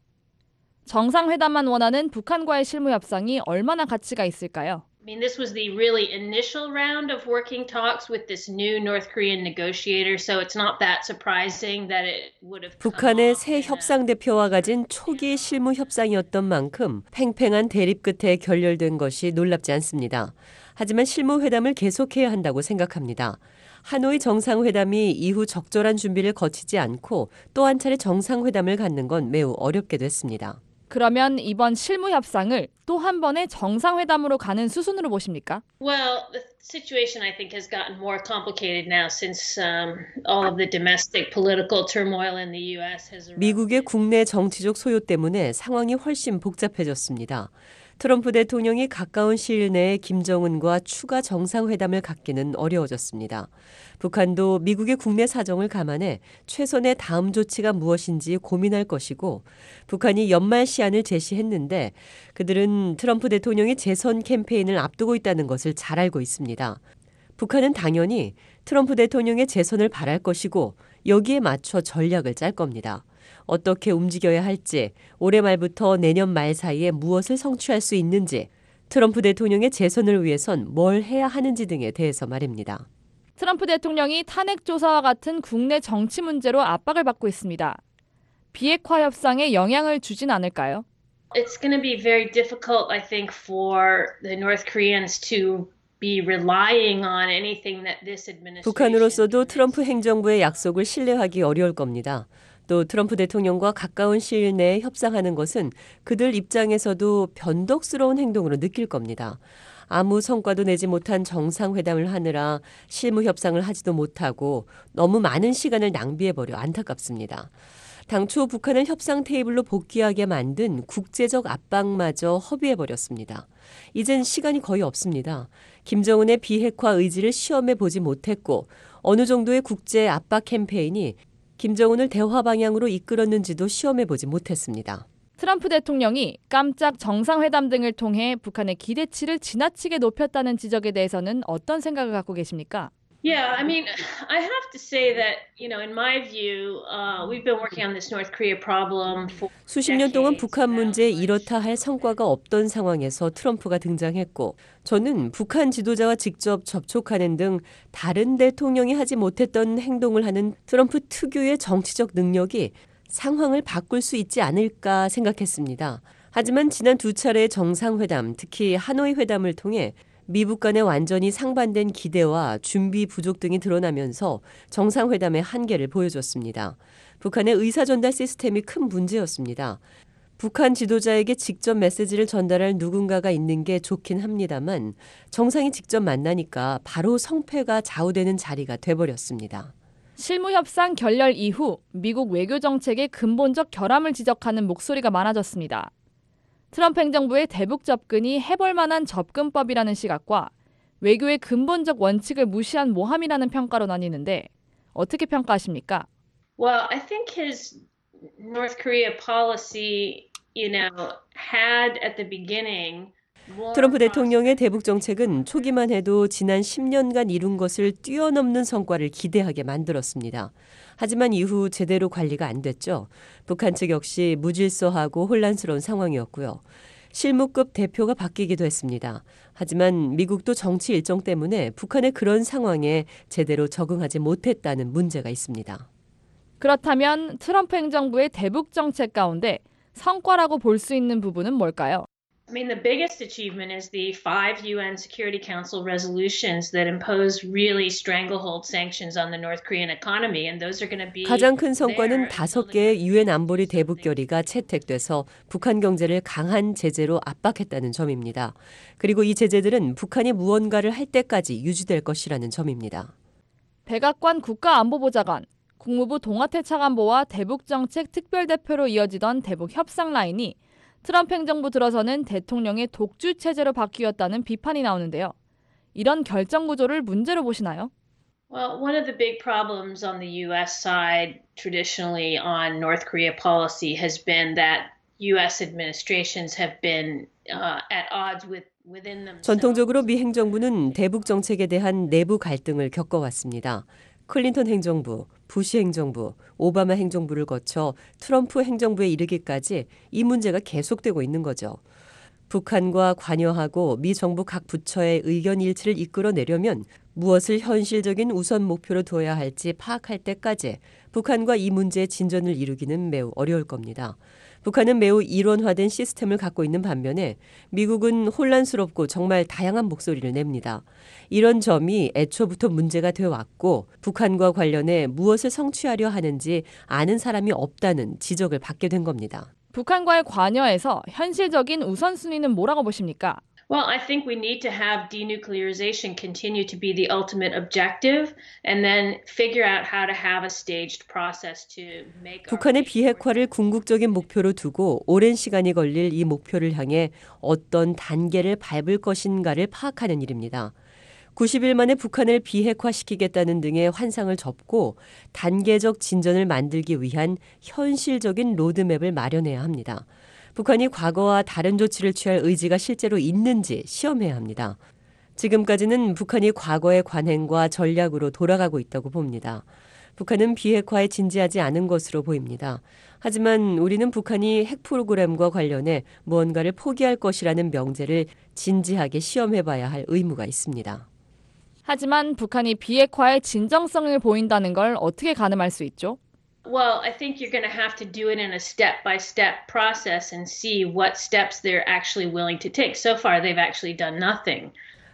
정상회담만 원하는 북한과의 실무 협상이 얼마나 가치가 있을까요? I mean, this was the really initial round of working talks with this new North Korean negotiator, so it's not that surprising that it would have. 북한의 새 협상 대표와 가진 초기 실무 협상이었던 만큼 팽팽한 대립 끝에 결렬된 것이 놀랍지 않습니다. 하지만 실무 회담을 계속해야 한다고 생각합니다. 하노이 정상회담이 이후 적절한 준비를 거치지 않고 또 한 차례 정상회담을 갖는 건 매우 어렵게 됐습니다. 그러면 이번 실무 협상을 또 한 번의 정상회담으로 가는 수순으로 보십니까? Well, the situation I think has gotten more complicated now since um, all of the domestic political turmoil in the U S has. 미국의 국내 정치적 소요 때문에 상황이 훨씬 복잡해졌습니다. 트럼프 대통령이 가까운 시일 내에 김정은과 추가 정상회담을 갖기는 어려워졌습니다. 북한도 미국의 국내 사정을 감안해 최선의 다음 조치가 무엇인지 고민할 것이고 북한이 연말 시한을 제시했는데 그들은 트럼프 대통령이 재선 캠페인을 앞두고 있다는 것을 잘 알고 있습니다. 북한은 당연히 트럼프 대통령의 재선을 바랄 것이고 여기에 맞춰 전략을 짤 겁니다. 어떻게 움직여야 할지, 올해 말부터 내년 말 사이에 무엇을 성취할 수 있는지, 트럼프 대통령의 재선을 위해선 뭘 해야 하는지 등에 대해서 말입니다. 트럼프 대통령이 탄핵 조사와 같은 국내 정치 문제로 압박을 받고 있습니다. 비핵화 협상에 영향을 주진 않을까요? It's going to be very difficult, I think, for the North Koreans to be relying on anything that this administration. 북한으로서도 트럼프 행정부의 약속을 신뢰하기 어려울 겁니다. 또 트럼프 대통령과 가까운 시일 내에 협상하는 것은 그들 입장에서도 변덕스러운 행동으로 느낄 겁니다. 아무 성과도 내지 못한 정상회담을 하느라 실무 협상을 하지도 못하고 너무 많은 시간을 낭비해버려 안타깝습니다. 당초 북한을 협상 테이블로 복귀하게 만든 국제적 압박마저 허비해버렸습니다. 이젠 시간이 거의 없습니다. 김정은의 비핵화 의지를 시험해 보지 못했고 어느 정도의 국제 압박 캠페인이 김정은을 대화 방향으로 이끌었는지도 시험해 보지 못했습니다. 트럼프 대통령이 깜짝 정상회담 등을 통해 북한의 기대치를 지나치게 높였다는 지적에 대해서는 어떤 생각을 갖고 계십니까? Yeah, I mean, I have to say that, you know, in my view, uh, we've been working on this North Korea problem for 수십 년 동안 북한 문제에 이렇다 할 성과가 없던 상황에서 트럼프가 등장했고 저는 북한 지도자와 직접 접촉하는 등 다른 대통령이 하지 못했던 행동을 하는 트럼프 특유의 정치적 능력이 상황을 바꿀 수 있지 않을까 생각했습니다. 하지만 지난 두 차례의 정상회담, 특히 하노이 회담을 통해 미북 간의 완전히 상반된 기대와 준비 부족 등이 드러나면서 정상회담의 한계를 보여줬습니다. 북한의 의사전달 시스템이 큰 문제였습니다. 북한 지도자에게 직접 메시지를 전달할 누군가가 있는 게 좋긴 합니다만 정상이 직접 만나니까 바로 성패가 좌우되는 자리가 돼버렸습니다. 실무협상 결렬 이후 미국 외교 정책의 근본적 결함을 지적하는 목소리가 많아졌습니다. 트럼프 행정부의 대북 접근이 해볼 만한 접근법이라는 시각과 외교의 근본적 원칙을 무시한 모함이라는 평가로 나뉘는데 어떻게 평가하십니까? Well, I think his North Korea policy, you know, had at the beginning 트럼프 대통령의 대북 정책은 초기만 해도 지난 십 년간 이룬 것을 뛰어넘는 성과를 기대하게 만들었습니다. 하지만 이후 제대로 관리가 안 됐죠. 북한 측 역시 무질서하고 혼란스러운 상황이었고요. 실무급 대표가 바뀌기도 했습니다. 하지만 미국도 정치 일정 때문에 북한의 그런 상황에 제대로 적응하지 못했다는 문제가 있습니다. 그렇다면 트럼프 행정부의 대북 정책 가운데 성과라고 볼 수 있는 부분은 뭘까요? I mean, the biggest achievement is the five U N Security Council resolutions that impose really stranglehold sanctions on the North Korean economy, and those are going to be 가장 큰 성과는 다섯 개의 유엔 안보리 대북 결의가 채택돼서 북한 경제를 강한 제재로 압박했다는 점입니다. 그리고 이 제재들은 북한이 무언가를 할 때까지 유지될 것이라는 점입니다. 백악관 국가안보보좌관, 국무부 동아태 차관보와 대북정책 특별대표로 이어지던 대북 협상 라인이 트럼프 행정부 들어서는 대통령의 독주 체제로 바뀌었다는 비판이 나오는데요. 이런 결정 구조를 문제로 보시나요? Well, one of the big problems on the U S side traditionally on North Korea policy has been that U S administrations have been uh, at odds with within themselves. 전통적으로 미 행정부는 대북 정책에 대한 내부 갈등을 겪어왔습니다. 클린턴 행정부, 부시 행정부, 오바마 행정부를 거쳐 트럼프 행정부에 이르기까지 이 문제가 계속되고 있는 거죠. 북한과 관여하고 미 정부 각 부처의 의견 일치를 이끌어내려면 무엇을 현실적인 우선 목표로 둬야 할지 파악할 때까지 북한과 이 문제의 진전을 이루기는 매우 어려울 겁니다. 북한은 매우 일원화된 시스템을 갖고 있는 반면에 미국은 혼란스럽고 정말 다양한 목소리를 냅니다. 이런 점이 애초부터 문제가 되어왔고 북한과 관련해 무엇을 성취하려 하는지 아는 사람이 없다는 지적을 받게 된 겁니다. 북한과의 관여에서 현실적인 우선순위는 뭐라고 보십니까? Well, I think we need to have denuclearization continue to be the ultimate objective and then figure out how to have a staged process to make 북한의 비핵화를 궁극적인 목표로 두고 오랜 시간이 걸릴 이 목표를 향해 어떤 단계를 밟을 것인가를 파악하는 일입니다. 구십 일 만에 북한을 비핵화시키겠다는 등의 환상을 접고 단계적 진전을 만들기 위한 현실적인 로드맵을 마련해야 합니다. 북한이 과거와 다른 조치를 취할 의지가 실제로 있는지 시험해야 합니다. 지금까지는 북한이 과거의 관행과 전략으로 돌아가고 있다고 봅니다. 북한은 비핵화에 진지하지 않은 것으로 보입니다. 하지만 우리는 북한이 핵 프로그램과 관련해 무언가를 포기할 것이라는 명제를 진지하게 시험해봐야 할 의무가 있습니다. 하지만 북한이 비핵화의 진정성을 보인다는 걸 어떻게 가늠할 수 있죠? Well, I think you're going to have to do it in a step-by-step process and see what steps they're actually willing to take. So far, they've actually done nothing.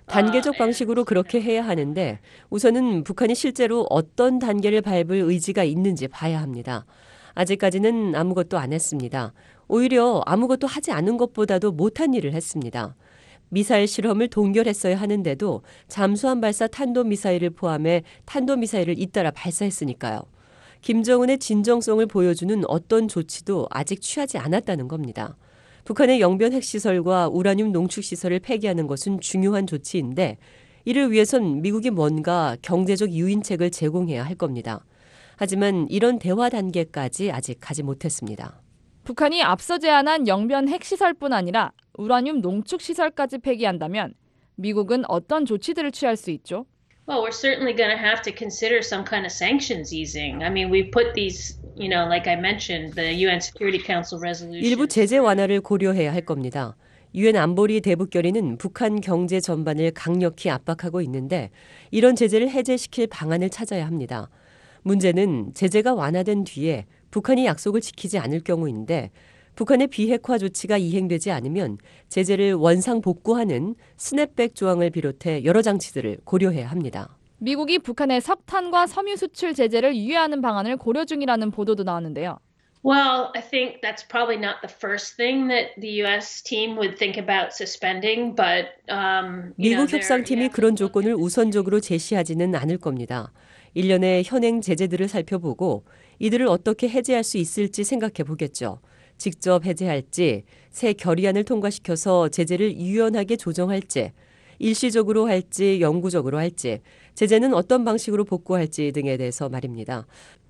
단계적 방식으로 그렇게 해야 하는데 우선은 북한이 실제로 어떤 단계를 밟을 의지가 있는지 봐야 합니다. 아직까지는 아무것도 안 했습니다. 오히려 아무것도 하지 않은 것보다도 못한 일을 했습니다. 미사일 실험을 동결했어야 하는데도 잠수함 발사 탄도미사일을 포함해 탄도미사일을 잇따라 발사했으니까요. 김정은의 진정성을 보여주는 어떤 조치도 아직 취하지 않았다는 겁니다. 북한의 영변 핵시설과 우라늄 농축시설을 폐기하는 것은 중요한 조치인데 이를 위해선 미국이 뭔가 경제적 유인책을 제공해야 할 겁니다. 하지만 이런 대화 단계까지 아직 가지 못했습니다. 북한이 앞서 제안한 영변 핵시설뿐 아니라 우라늄 농축시설까지 폐기한다면 미국은 어떤 조치들을 취할 수 있죠? Well, we're certainly going to have to consider some kind of sanctions easing. I mean, we've put these, you know, like I mentioned, the U N Security Council resolution. 일부 제재 완화를 고려해야 할 겁니다. 유엔 안보리 대북결의는 북한 경제 전반을 강력히 압박하고 있는데 이런 제재를 해제시킬 방안을 찾아야 합니다. 문제는 제재가 완화된 뒤에 북한이 약속을 지키지 않을 경우인데 북한의 비핵화 조치가 이행되지 않으면 제재를 원상 복구하는 스냅백 조항을 비롯해 여러 장치들을 고려해야 합니다. 미국이 북한의 석탄과 섬유 수출 제재를 유예하는 방안을 고려 중이라는 보도도 나왔는데요. Well, I think that's probably not the first thing that the U S team would think about suspending, but um, you know, 미국 협상팀이 그런 조건을 우선적으로 제시하지는 않을 겁니다. 일련의 현행 제재들을 살펴보고 이들을 어떻게 해제할 수 있을지 생각해 보겠죠. 직접 해제할지, 새 결의안을 통과시켜서 제재를 유연하게 조정할지, 일시적으로 할지 영구적으로 할지, 제재는 어떤 방식으로 복구할지 등에 대해서 말입니다.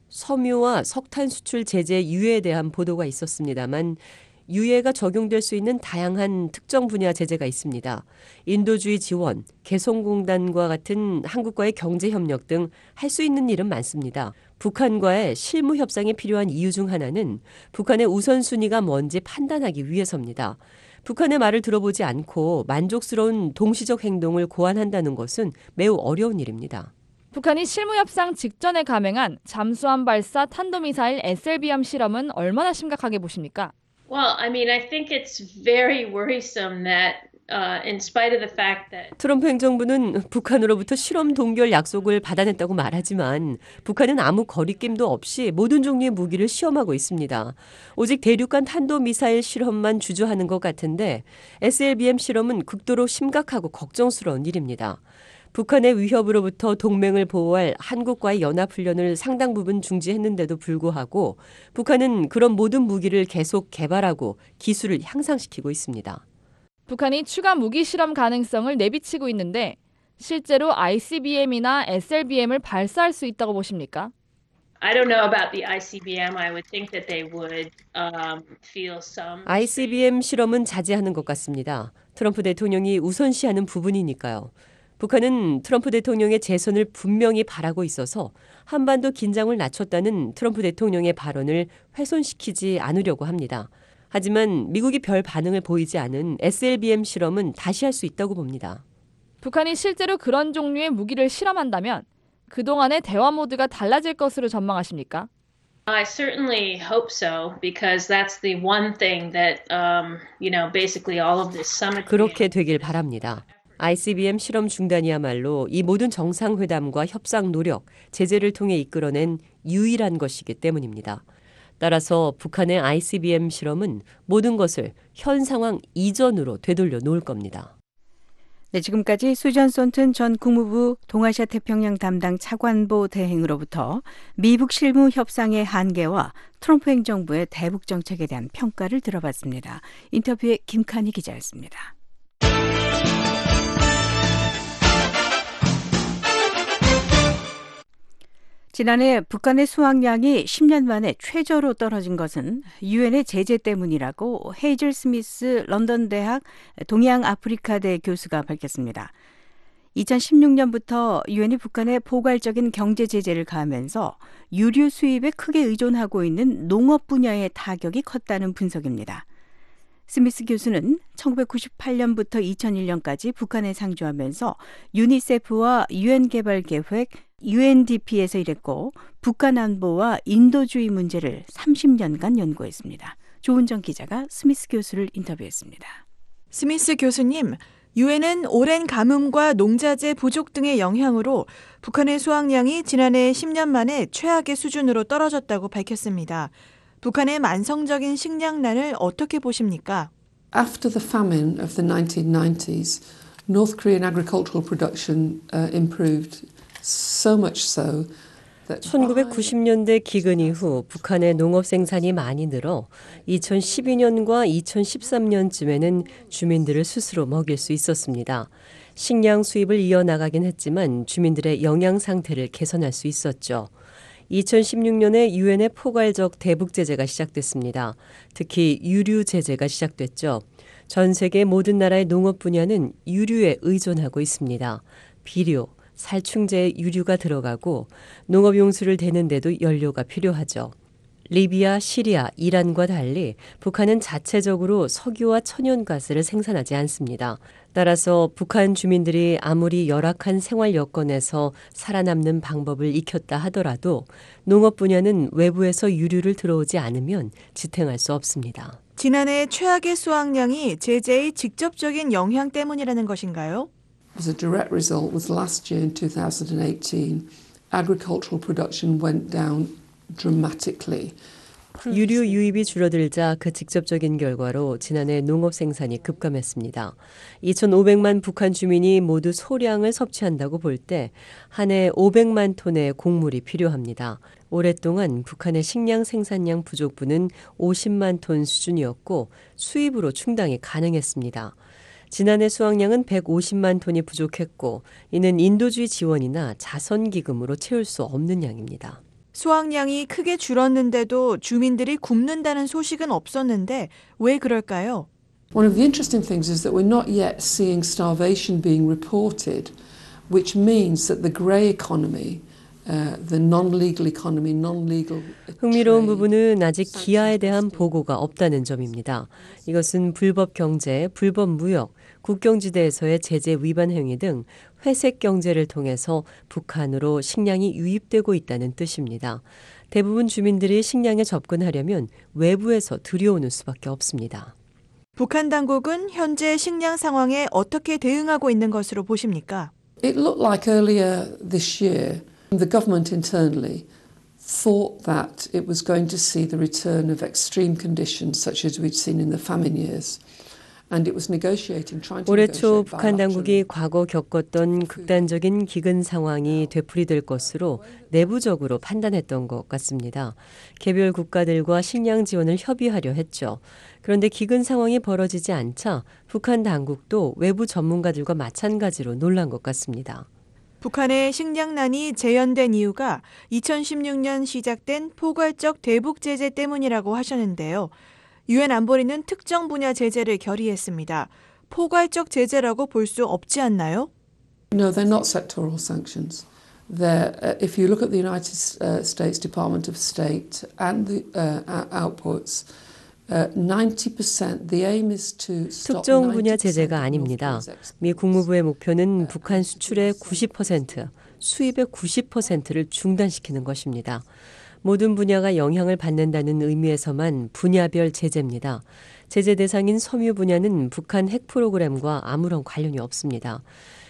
섬유와 석탄 수출 제재 유예에 대한 보도가 있었습니다만 유예가 적용될 수 있는 다양한 특정 분야 제재가 있습니다. 인도주의 지원, 개성공단과 같은 한국과의 경제협력 등 할 수 있는 일은 많습니다. 북한과의 실무 협상에 필요한 이유 중 하나는 북한의 우선순위가 뭔지 판단하기 위해서입니다. 북한의 말을 들어보지 않고 만족스러운 동시적 행동을 고안한다는 것은 매우 어려운 일입니다. 북한이 실무협상 직전에 감행한 잠수함 발사 탄도미사일 에스엘비엠 실험은 얼마나 심각하게 보십니까? Well, I mean, I think it's very worrisome that uh, in spite of the fact that 트럼프 행정부는 북한으로부터 실험 동결 약속을 받아냈다고 말하지만 북한은 아무 거리낌도 없이 모든 종류의 무기를 시험하고 있습니다. 오직 대륙간 탄도미사일 실험만 주저하는 것 같은데 에스엘비엠 실험은 극도로 심각하고 걱정스러운 일입니다. 북한의 위협으로부터 동맹을 보호할 한국과의 연합훈련을 상당 부분 중지했는데도 불구하고 북한은 그런 모든 무기를 계속 개발하고 기술을 향상시키고 있습니다. 북한이 추가 무기 실험 가능성을 내비치고 있는데 실제로 아이씨비엠이나 에스엘비엠을 발사할 수 있다고 보십니까? I don't know about the 아이씨비엠. I would think that they would um, feel some. 아이씨비엠 실험은 자제하는 것 같습니다. 트럼프 대통령이 우선시하는 부분이니까요. 북한은 트럼프 대통령의 재선을 분명히 바라고 있어서 한반도 긴장을 낮췄다는 트럼프 대통령의 발언을 훼손시키지 않으려고 합니다. 하지만 미국이 별 반응을 보이지 않은 에스엘비엠 실험은 다시 할 수 있다고 봅니다. 북한이 실제로 그런 종류의 무기를 실험한다면 그동안의 대화 모드가 달라질 것으로 전망하십니까? I certainly hope so, because that's the one thing that, um, you know, basically all of this summit. 그렇게 되길 바랍니다. 아이씨비엠 실험 중단이야말로 이 모든 정상회담과 협상 노력, 제재를 통해 이끌어낸 유일한 것이기 때문입니다. 따라서 북한의 아이씨비엠 실험은 모든 것을 현 상황 이전으로 되돌려 놓을 겁니다. 네, 지금까지 수전 손튼 전 국무부 동아시아 태평양 담당 차관보 대행으로부터 미북 실무 협상의 한계와 트럼프 행정부의 대북 정책에 대한 평가를 들어봤습니다. 인터뷰의 김칸희 기자였습니다. 지난해 북한의 수확량이 십 년 만에 최저로 떨어진 것은 유엔의 제재 때문이라고 헤이즐 스미스 런던 대학 동양 아프리카대 교수가 밝혔습니다. 이천십육 년부터 유엔이 북한에 포괄적인 경제 제재를 가하면서 유류 수입에 크게 의존하고 있는 농업 분야의 타격이 컸다는 분석입니다. 스미스 교수는 천구백구십팔 년부터 이천일 년까지 북한에 상주하면서 유니세프와 유엔 개발계획 유엔디피에서 일했고 북한 안보와 인도주의 문제를 삼십 년간 연구했습니다. 조은정 기자가 스미스 교수를 인터뷰했습니다. 스미스 교수님, 유엔은 오랜 가뭄과 농자재 부족 등의 영향으로 북한의 수확량이 지난해 십 년 만에 최악의 수준으로 떨어졌다고 밝혔습니다. 북한의 만성적인 식량난을 어떻게 보십니까? After the famine of the nineteen nineties, North Korean agricultural production uh, improved so much so 천구백구십 년대 기근 이후 북한의 농업 생산이 많이 늘어 이천십이 년과 이천십삼 년쯤에는 주민들을 스스로 먹일 수 있었습니다. 식량 수입을 이어나가긴 했지만 주민들의 영양 상태를 개선할 수 있었죠. 이천십육 년에 유엔의 포괄적 대북 제재가 시작됐습니다. 특히 유류 제재가 시작됐죠. 전 세계 모든 나라의 농업 분야는 유류에 의존하고 있습니다. 비료, 살충제 유류가 들어가고 농업용수를 대는데도 연료가 필요하죠. 리비아, 시리아, 이란과 달리 북한은 자체적으로 석유와 천연가스를 생산하지 않습니다. 따라서 북한 주민들이 아무리 열악한 생활 여건에서 살아남는 방법을 익혔다 하더라도 농업 분야는 외부에서 유류를 들어오지 않으면 지탱할 수 없습니다. 지난해 최악의 수확량이 제재의 직접적인 영향 때문이라는 것인가요? As a direct result was last year in twenty eighteen, agricultural production went down dramatically. 유류 유입이 줄어들자 그 직접적인 결과로 지난해 농업 생산이 급감했습니다. 이천오백만 북한 주민이 모두 소량을 섭취한다고 볼 때 한 해 오백만 톤의 곡물이 필요합니다. 오랫동안 북한의 식량 생산량 부족분은 오십만 톤 수준이었고 수입으로 충당이 가능했습니다. 지난해 수확량은 백오십만 톤이 부족했고 이는 인도주의 지원이나 자선기금으로 채울 수 없는 양입니다. 수확량이 크게 줄었는데도 주민들이 굶는다는 소식은 없었는데 왜 그럴까요? One of the interesting things is that we're not yet seeing starvation being reported, which means that the grey economy, uh, the non-legal economy, non-legal 흥미로운 부분은 아직 기아에 대한 보고가 없다는 점입니다. 이것은 불법 경제, 불법 무역, 국경지대에서의 제재 위반 행위 등 회색 경제를 통해서 북한으로 식량이 유입되고 있다는 뜻입니다. 대부분 주민들이 식량에 접근하려면 외부에서 들여오는 수밖에 없습니다. 북한 당국은 현재 식량 상황에 어떻게 대응하고 있는 것으로 보십니까? It looked like earlier this year, the government internally thought that it was going to see the return of extreme conditions such as we'd seen in the famine years. 올해 초 북한 당국이 과거 겪었던 극단적인 기근 상황이 되풀이될 것으로 내부적으로 판단했던 것 같습니다. 개별 국가들과 식량 지원을 협의하려 했죠. 그런데 기근 상황이 벌어지지 않자 북한 당국도 외부 전문가들과 마찬가지로 놀란 것 같습니다. 북한의 식량난이 재현된 이유가 이천십육 년 시작된 포괄적 대북 제재 때문이라고 하셨는데요. 유엔 안보리는 특정 분야 제재를 결의했습니다. 포괄적 제재라고 볼 수 없지 않나요? No, they're not sectoral sanctions. They're, uh, if you look at the United States Department of State and the uh, outputs, uh, ninety percent the aim is to stop 특정 분야 제재가 아닙니다. 미 국무부의 목표는 북한 수출의 구십 퍼센트, 수입의 구십 퍼센트를 중단시키는 것입니다. 모든 분야가 영향을 받는다는 의미에서만 분야별 제재입니다. 제재 대상인 섬유 분야는 북한 핵 프로그램과 아무런 관련이 없습니다.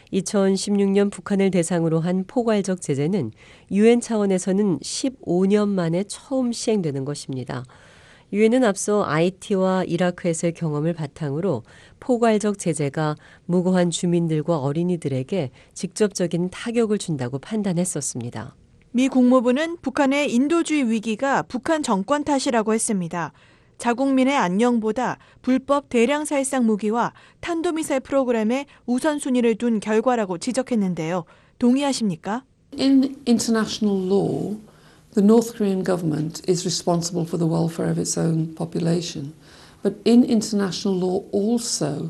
이천십육 년 북한을 대상으로 한 포괄적 제재는 유엔 차원에서는 십오 년 만에 처음 시행되는 것입니다. 유엔은 앞서 아이티와 이라크에서의 경험을 바탕으로 포괄적 제재가 무고한 주민들과 어린이들에게 직접적인 타격을 준다고 판단했었습니다. 미 국무부는 북한의 인도주의 위기가 북한 정권 탓이라고 했습니다. 자국민의 안녕보다 불법 대량 살상 무기와 탄도미사일 프로그램에 우선순위를 둔 결과라고 지적했는데요. 동의하십니까? In international law, the North Korean government is responsible for the welfare of its own population. But in international law also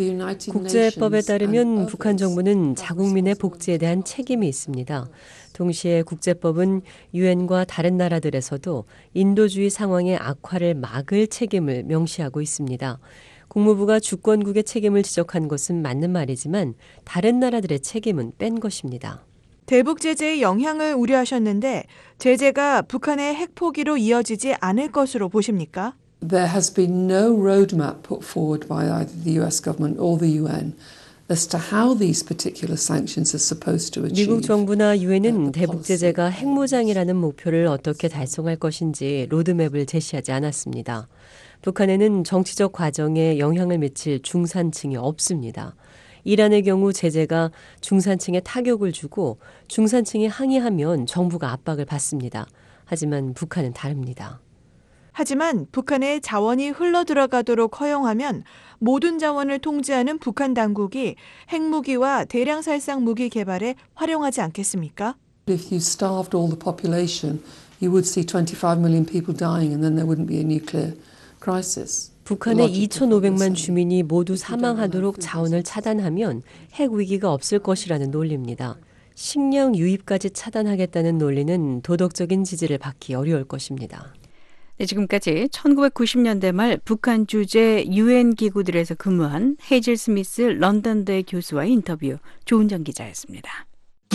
국제법에 따르면 북한 정부는 자국민의 복지에 대한 책임이 있습니다. 동시에 국제법은 유엔과 다른 나라들에서도 인도주의 상황의 악화를 막을 책임을 명시하고 있습니다. 국무부가 주권국의 책임을 지적한 것은 맞는 말이지만 다른 나라들의 책임은 뺀 것입니다. 대북 제재의 영향을 우려하셨는데 제재가 북한의 핵 포기로 이어지지 않을 것으로 보십니까? There has been no roadmap put forward by either the U S government or the U N as to how these particular sanctions are supposed to achieve. 미국 정부나 유엔은 대북 제재가 핵무장이라는 목표를 어떻게 달성할 것인지 로드맵을 제시하지 않았습니다. 북한에는 정치적 과정에 영향을 미칠 중산층이 없습니다. 이란의 경우 제재가 중산층에 타격을 주고 중산층이 항의하면 정부가 압박을 받습니다. 하지만 북한은 다릅니다. 하지만 북한의 자원이 흘러들어가도록 허용하면 모든 자원을 통제하는 북한 당국이 핵무기와 대량 살상 무기 개발에 활용하지 않겠습니까? If you starved all the population, you would see twenty-five million people dying and then there wouldn't be a nuclear crisis. 북한의 이천오백만 주민이 모두 사망하도록 자원을 차단하면 핵 위기가 없을 것이라는 논리입니다. 식량 유입까지 차단하겠다는 논리는 도덕적인 지지를 받기 어려울 것입니다. 네, 지금까지 천구백구십 년대 말 북한 주재 유엔 기구들에서 근무한 헤이즐 스미스 런던대 교수와의 인터뷰, 조은정 기자였습니다.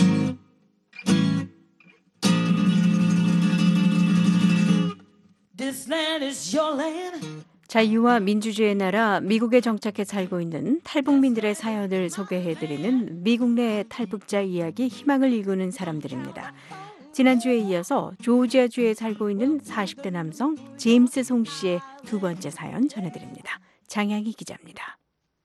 This land is your land. 자유와 민주주의의 나라 미국에 정착해 살고 있는 탈북민들의 사연을 소개해드리는 미국 내 탈북자 이야기, 희망을 이루는 사람들입니다. 지난주에 이어서 조지아주에 살고 있는 사십 대 남성 제임스 송 씨의 두 번째 사연 전해드립니다. 장향희 기자입니다.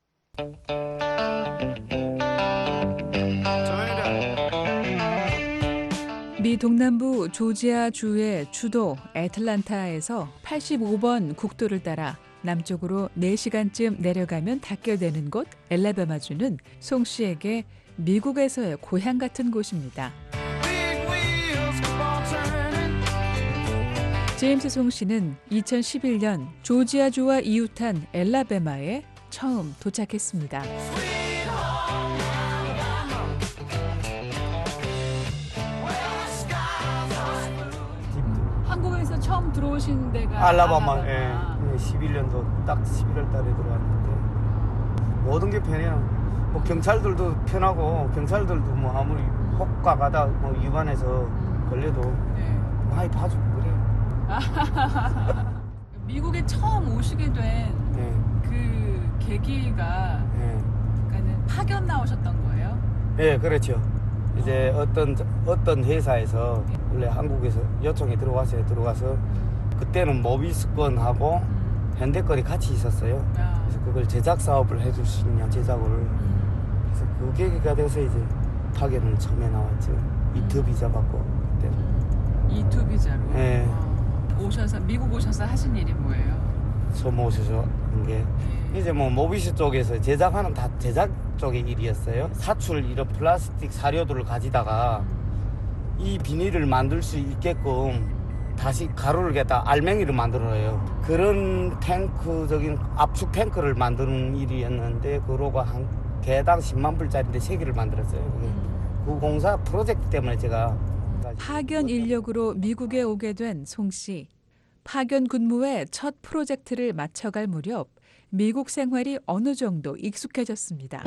미 동남부 조지아주의 주도 애틀란타에서 팔십오 번 국도를 따라 남쪽으로 네 시간쯤 내려가면 닿게 되는 곳 엘라바마주는 송 씨에게 미국에서의 고향 같은 곳입니다. 제임스 송 씨는 이천십일 년 조지아주와 이웃한 엘라바마에 처음 도착했습니다. 한국에서 처음 들어오신 데가 알라바마. 예. 십일 년도 딱 십일월 달에 들어왔는데 모든 게 편해요. 뭐 경찰들도 편하고 경찰들도 뭐 아무리 혹가 가다 뭐 위반해서 걸려도 네. 많이 봐주고 그래요. 미국에 처음 오시게 된 그 네. 계기가 네. 그러니까는 파견 나오셨던 거예요? 네, 그렇죠. 이제 어떤 어떤 회사에서 원래 한국에서 요청이 들어왔어요. 들어가서 그때는 모비스건하고 현대건이 같이 있었어요. 그래서 그걸 제작 사업을 해줄 수 있냐, 제작을. 그래서 그 계기가 돼서 이제 파견을 처음에 나왔죠. 이투 비자 받고 그때. 이투 비자로. 네. 오셔서 미국 오셔서 하신 일이 뭐예요? 처음 오셔서 한 게 이제 뭐 모비스 쪽에서 제작하는 다 제작 쪽의 일이었어요. 사출 이런 플라스틱 사료들을 가지다가 이 비닐을 만들 수 있게끔 다시 가루를 갖다 알맹이를 만들어요. 그런 탱크적인 압축 탱크를 만드는 일이었는데 그로가 한 개당 십만 불짜리인데 세 개를 만들었어요. 그게. 그 공사 프로젝트 때문에 제가 파견 인력으로 미국에 오게 된 송 씨. 파견 근무의 첫 프로젝트를 마쳐갈 무렵 미국 생활이 어느 정도 익숙해졌습니다.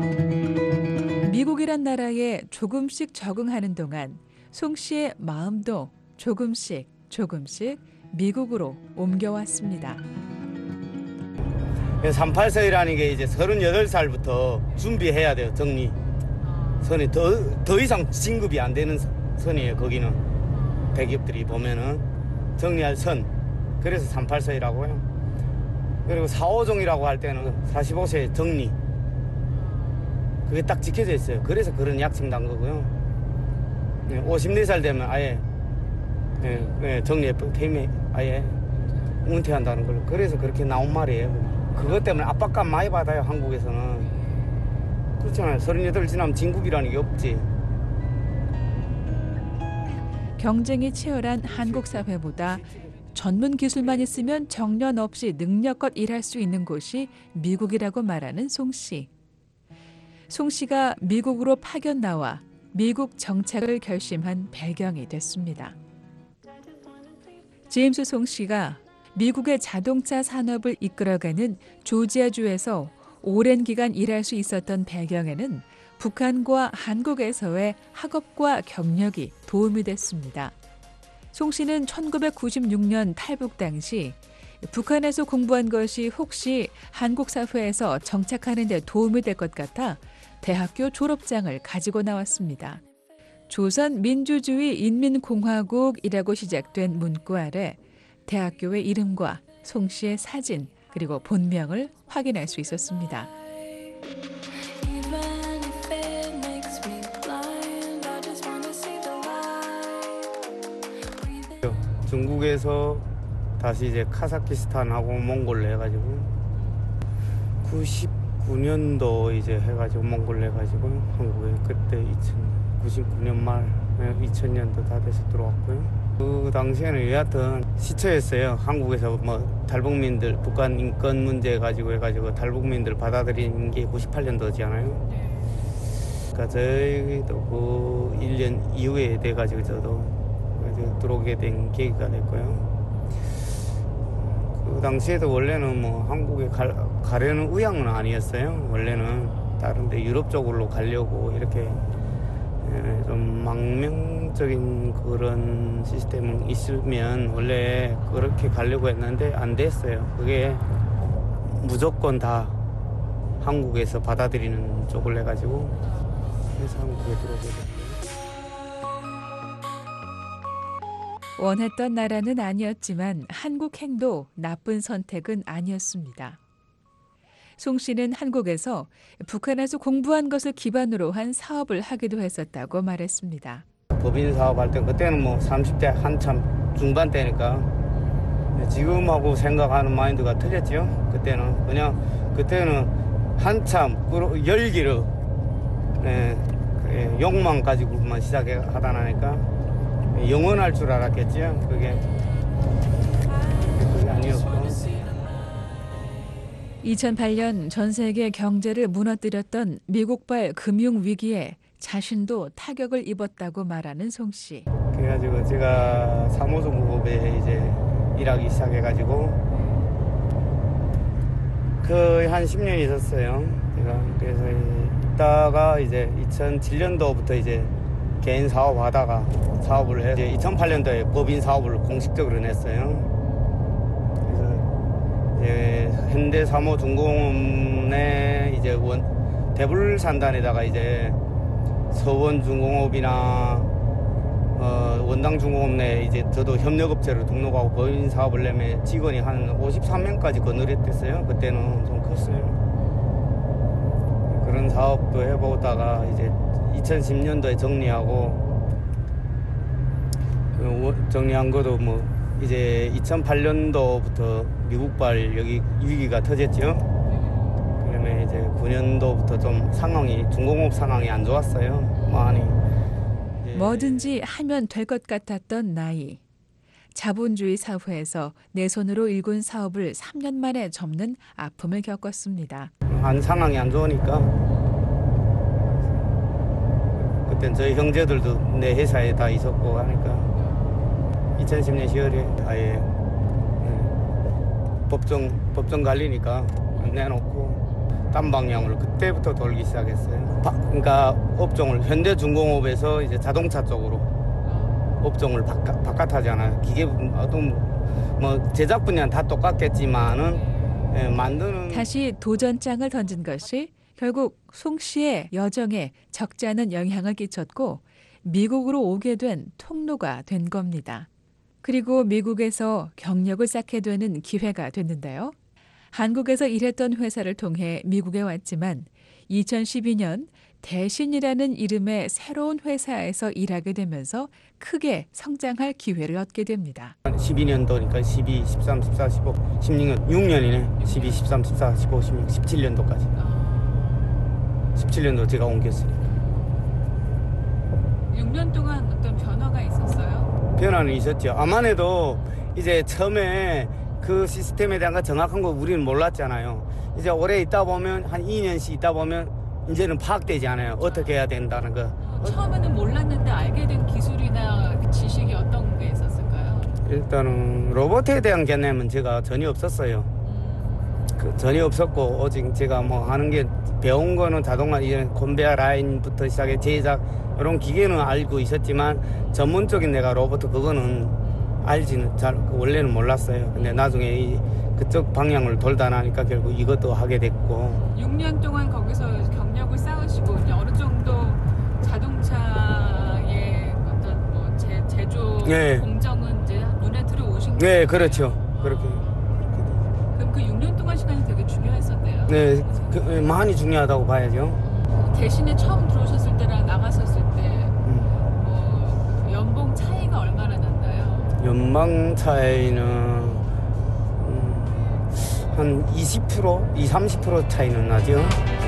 미국이란 나라에 조금씩 적응하는 동안 송 씨의 마음도 조금씩 조금씩 미국으로 옮겨왔습니다. 삼팔서이라는 게 이제 서른여덟 살부터 준비해야 돼요. 정리. 선이 더, 더 이상 진급이 안 되는 선이에요. 거기는 대기업들이 보면은 정리할 선. 그래서 삼팔서이라고 해요. 그리고 사오종이라고 할 때는 사십오 세 정리. 그게 딱 지켜져 있어요. 그래서 그런 약침 단 거고요. 오십네 살 되면 아예 정리해 퇴임에 아예 은퇴한다는 걸로. 그래서 그렇게 나온 말이에요. 그것 때문에 압박감 많이 받아요. 한국에서는. 그렇잖아요. 서른여덟 지나면 진급이라는 게 없지. 경쟁이 치열한 한국 사회보다 전문 기술만 있으면 정년 없이 능력껏 일할 수 있는 곳이 미국이라고 말하는 송 씨. 송 씨가 미국으로 파견 나와 미국 정착을 결심한 배경이 됐습니다. 제임스 송 씨가 미국의 자동차 산업을 이끌어가는 조지아주에서 오랜 기간 일할 수 있었던 배경에는 북한과 한국에서의 학업과 경력이 도움이 됐습니다. 송 씨는 천구백구십육 년 탈북 당시 북한에서 공부한 것이 혹시 한국 사회에서 정착하는 데 도움이 될 것 같아 대학교 졸업장을 가지고 나왔습니다. 조선민주주의인민공화국이라고 시작된 문구 아래 대학교의 이름과 송 씨의 사진 그리고 본명을 확인할 수 있었습니다. 중국에서 다시 이제 카자흐스탄하고 몽골로 해가지고 구십구 년도 이제 해가지고 몽골로 해가지고 한국에 그때 구십구 년 말 이천 년도 다 돼서 들어왔고요. 그 당시에는 여하튼 시초였어요. 한국에서 뭐 탈북민들 북한 인권 문제 가지고 해가지고 탈북민들 받아들인 게 구십팔 년도잖아요. 그러니까 저희도 그 일 년 이후에 돼가지고 저도 들어오게 된 계기가 됐고요. 그 당시에도 원래는 뭐 한국에 갈, 가려는 의향은 아니었어요. 원래는 다른 데 유럽 쪽으로 가려고 이렇게 좀 망명적인 그런 시스템은 있으면 원래 그렇게 가려고 했는데 안 됐어요. 그게 무조건 다 한국에서 받아들이는 쪽을 해가지고 그래서 한국에 들어오게 됐어요. 원했던 나라는 아니었지만 한국행도 나쁜 선택은 아니었습니다. 송 씨는 한국에서 북한에서 공부한 것을 기반으로 한 사업을 하기도 했었다고 말했습니다. 법인 사업할 때 그때는 뭐 삼십 대 한참 중반 때니까 지금하고 생각하는 마인드가 틀렸죠. 그때는 그냥 그때는 한참 열기로 네, 욕망 가지고만 시작하다 나니까 영원할 줄 알았겠죠. 그게 그게 아니었고. 이천팔 년 전 세계 경제를 무너뜨렸던 미국발 금융 위기에 자신도 타격을 입었다고 말하는 송 씨. 그래가지고 제가 사무총국업에 이제 일하기 시작해가지고 거의 한 십 년 있었어요. 제가 그래서 있다가 이제 이천칠 년도부터 이제 개인 사업 하다가 사업을 해 이제 이천팔 년도에 법인 사업을 공식적으로 냈어요. 그래서 이제 현대사무중공업내 이제 원 대불산단에다가 이제 서원중공업이나 어, 원당중공업 내 이제 저도 협력업체로 등록하고 법인 사업을 내면 직원이 한 오십삼 명까지 건너렸댔어요. 그때는 좀 컸어요. 그런 사업도 해보다가 이제 이천십 년도에 정리하고 정리한 것도 뭐 이제 이천팔 년도부터 미국발 여기 위기가 터졌죠. 그러면 이제 구 년도부터 좀 상황이 중공업 상황이 안 좋았어요. 많이. 뭐든지 하면 될 것 같았던 나이. 자본주의 사회에서 내 손으로 일군 사업을 삼 년 만에 접는 아픔을 겪었습니다. 한 상황이 안 좋으니까 그땐 저희 형제들도 내 회사에 다 있었고 하니까 이천십 년 시월에 아예 법정 법정 갈리니까 내놓고 딴 방향으로 그때부터 돌기 시작했어요. 바, 그러니까 업종을 현대중공업에서 이제 자동차 쪽으로 업종을 바깥, 바깥하잖아요. 기계 뭐 제작 분야는 다 똑같겠지만은 예, 만드는 다시 도전장을 던진 것이 결국 송 씨의 여정에 적지 않은 영향을 끼쳤고 미국으로 오게 된 통로가 된 겁니다. 그리고 미국에서 경력을 쌓게 되는 기회가 됐는데요. 한국에서 일했던 회사를 통해 미국에 왔지만 이천십이 년 대신이라는 이름의 새로운 회사에서 일하게 되면서 크게 성장할 기회를 얻게 됩니다. 십이 년도니까 십이, 십삼, 십사, 십오, 십육 년, 육 년이네. 십이, 십삼, 십사, 십오, 십육, 십칠 년도까지. 십칠 년도 제가 옮겼으니까. 육 년 동안 어떤 변화가 있었어요? 변화는 있었죠. 아마도 이제 처음에 그 시스템에 대한 거 정확한 거 우리는 몰랐잖아요. 이제 오래 있다 보면 한 이 년씩 있다 보면 이제는 파악되지 않아요. 어떻게 해야 된다는 거. 처음에는 몰랐는데 알게 된 기술이나 지식이 어떤 게 있었을까요? 일단은 로봇에 대한 개념은 제가 전혀 없었어요. 그 전혀 없었고 오직 제가 뭐 하는 게 배운 거는 자동화 이런 컨베어 라인부터 시작해 제작 이런 기계는 알고 있었지만 전문적인 내가 로봇 그거는 알지는 잘 원래는 몰랐어요. 근데 나중에 이 그쪽 방향으로 돌다 나니까 결국 이것도 하게 됐고. 육 년 동안 거기서 경력을 쌓으시고 이제 어느 정도 자동차의 어떤 뭐 제, 제조 네. 공정은 이제 눈에 들어오신 거예요? 네, 그렇죠. 그렇게. 그럼 그 육 년 동안 시간이 되게 중요했었네요. 네, 그, 많이 중요하다고 봐야죠. 대신에 처음 들어오셨을 때랑 나갔었을 때 음. 뭐 연봉 차이가 얼마나 났나요? 연방 차이는 음, 한 이십 퍼센트, 이십, 삼십 퍼센트 차이는 나죠.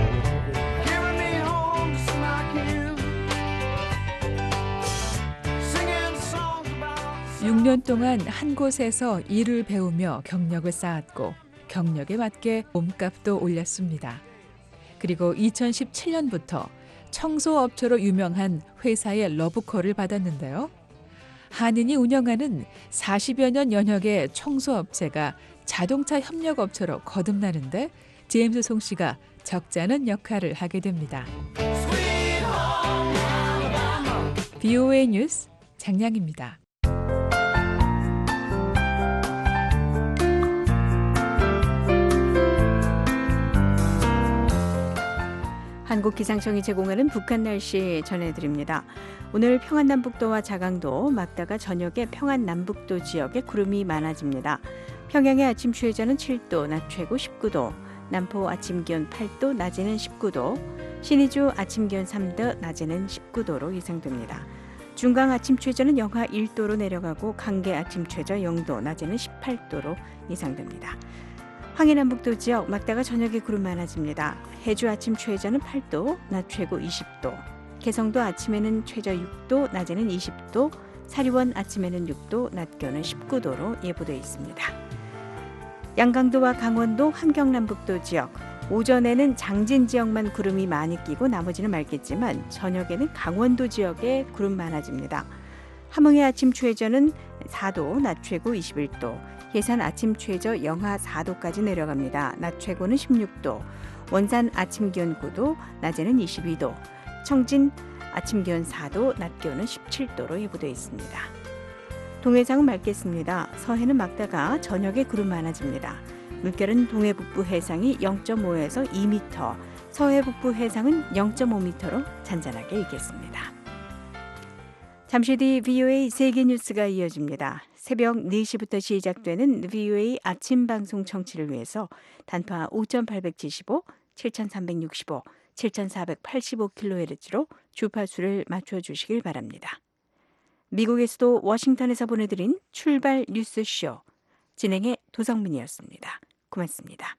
육 년 동안 한 곳에서 일을 배우며 경력을 쌓았고 경력에 맞게 몸값도 올렸습니다. 그리고 이천십칠 년부터 청소업체로 유명한 회사의 러브콜을 받았는데요. 한인이 운영하는 사십여 년 연혁의 청소업체가 자동차 협력업체로 거듭나는데 제임스 송 씨가 적잖은 역할을 하게 됩니다. 브이오에이 뉴스 장량입니다. 한국기상청이 제공하는 북한 날씨 전해드립니다. 오늘 평안남북도와 자강도, 막다가 저녁에 평안남북도 지역에 구름이 많아집니다. 평양의 아침 최저는 칠 도, 낮 최고 십구 도, 남포 아침 기온 팔 도, 낮에는 십구 도, 신의주 아침 기온 삼 도, 낮에는 십구 도로 예상됩니다. 중강 아침 최저는 영하 일 도로 내려가고 강계 아침 최저 영 도, 낮에는 십팔 도로 예상됩니다. 황해남북도 지역 막다가 저녁에 구름 많아집니다. 해주 아침 최저는 팔 도, 낮 최고 이십 도, 개성도 아침에는 최저 육 도, 낮에는 이십 도, 사리원 아침에는 육 도, 낮 기온은 십구 도로 예보되어 있습니다. 양강도와 강원도 함경남북도 지역, 오전에는 장진 지역만 구름이 많이 끼고 나머지는 맑겠지만 저녁에는 강원도 지역에 구름 많아집니다. 함흥의 아침 최저는 사 도, 낮 최고 이십일 도, 예산 아침 최저 영하 사 도까지 내려갑니다. 낮 최고는 십육 도, 원산 아침 기온 구 도, 낮에는 이십이 도, 청진 아침 기온 사 도, 낮 기온은 십칠 도로 예보되어 있습니다. 동해상은 맑겠습니다. 서해는 막다가 저녁에 구름 많아집니다. 물결은 동해 북부 해상이 영 점 오에서 이 미터, 서해 북부 해상은 영 점 오 미터로 잔잔하게 일겠습니다. 잠시 뒤 브이오에이 세계뉴스가 이어집니다. 새벽 네 시부터 시작되는 브이오에이 아침 방송 청취를 위해서 단파 오천팔백칠십오, 칠천삼백육십오, 칠천사백팔십오 킬로헤르츠로 주파수를 맞춰주시길 바랍니다. 미국의 수도 워싱턴에서 보내드린 출발 뉴스쇼, 진행의 도성민이었습니다. 고맙습니다.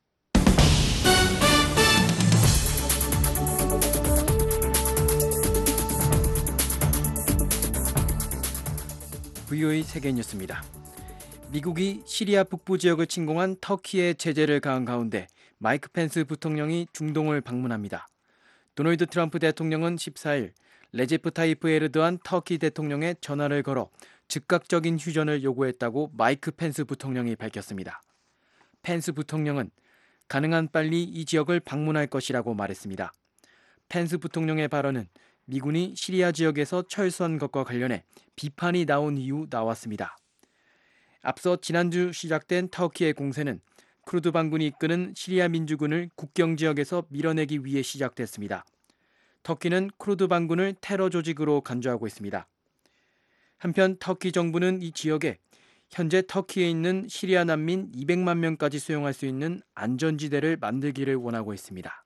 브이오에이 세계뉴스입니다. 미국이 시리아 북부 지역을 침공한 터키에 제재를 가한 가운데 마이크 펜스 부통령이 중동을 방문합니다. 도널드 트럼프 대통령은 십사 일 레제프 타이프 에르도안 터키 대통령에 전화를 걸어 즉각적인 휴전을 요구했다고 마이크 펜스 부통령이 밝혔습니다. 펜스 부통령은 가능한 빨리 이 지역을 방문할 것이라고 말했습니다. 펜스 부통령의 발언은 미군이 시리아 지역에서 철수한 것과 관련해 비판이 나온 이후 나왔습니다. 앞서 지난주 시작된 터키의 공세는 쿠르드 반군이 이끄는 시리아 민주군을 국경 지역에서 밀어내기 위해 시작됐습니다. 터키는 쿠르드 반군을 테러 조직으로 간주하고 있습니다. 한편 터키 정부는 이 지역에 현재 터키에 있는 시리아 난민 이백만 명까지 수용할 수 있는 안전지대를 만들기를 원하고 있습니다.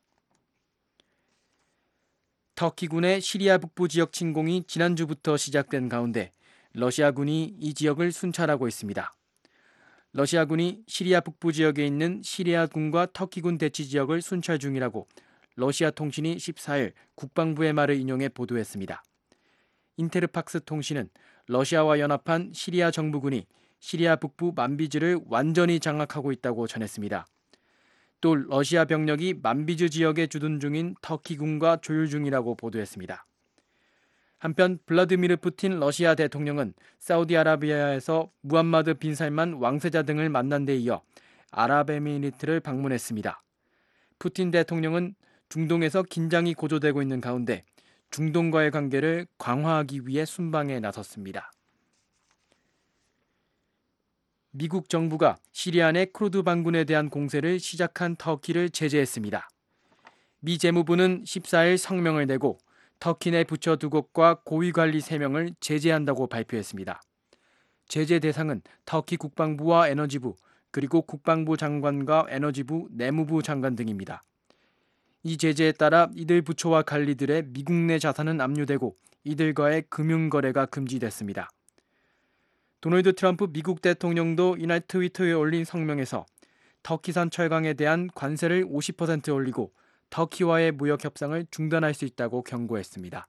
터키군의 시리아 북부 지역 침공이 지난주부터 시작된 가운데 러시아군이 이 지역을 순찰하고 있습니다. 러시아군이 시리아 북부 지역에 있는 시리아군과 터키군 대치 지역을 순찰 중이라고 러시아 통신이 십사 일 국방부의 말을 인용해 보도했습니다. 인테르팍스 통신은 러시아와 연합한 시리아 정부군이 시리아 북부 만비즈를 완전히 장악하고 있다고 전했습니다. 또 러시아 병력이 만비즈 지역에 주둔 중인 터키군과 조율 중이라고 보도했습니다. 한편 블라디미르 푸틴 러시아 대통령은 사우디아라비아에서 무함마드 빈 살만 왕세자 등을 만난 데 이어 아랍에미리트를 방문했습니다. 푸틴 대통령은 중동에서 긴장이 고조되고 있는 가운데 중동과의 관계를 강화하기 위해 순방에 나섰습니다. 미국 정부가 시리아 내 쿠르드 반군에 대한 공세를 시작한 터키를 제재했습니다. 미 재무부는 십사일 성명을 내고 터키 내 부처 두 곳과 고위관리 세 명을 제재한다고 발표했습니다. 제재 대상은 터키 국방부와 에너지부, 그리고 국방부 장관과 에너지부, 내무부 장관 등입니다. 이 제재에 따라 이들 부처와 관리들의 미국 내 자산은 압류되고 이들과의 금융거래가 금지됐습니다. 도널드 트럼프 미국 대통령도 이날 트위터에 올린 성명에서 터키산 철강에 대한 관세를 오십 퍼센트 올리고 터키와의 무역 협상을 중단할 수 있다고 경고했습니다.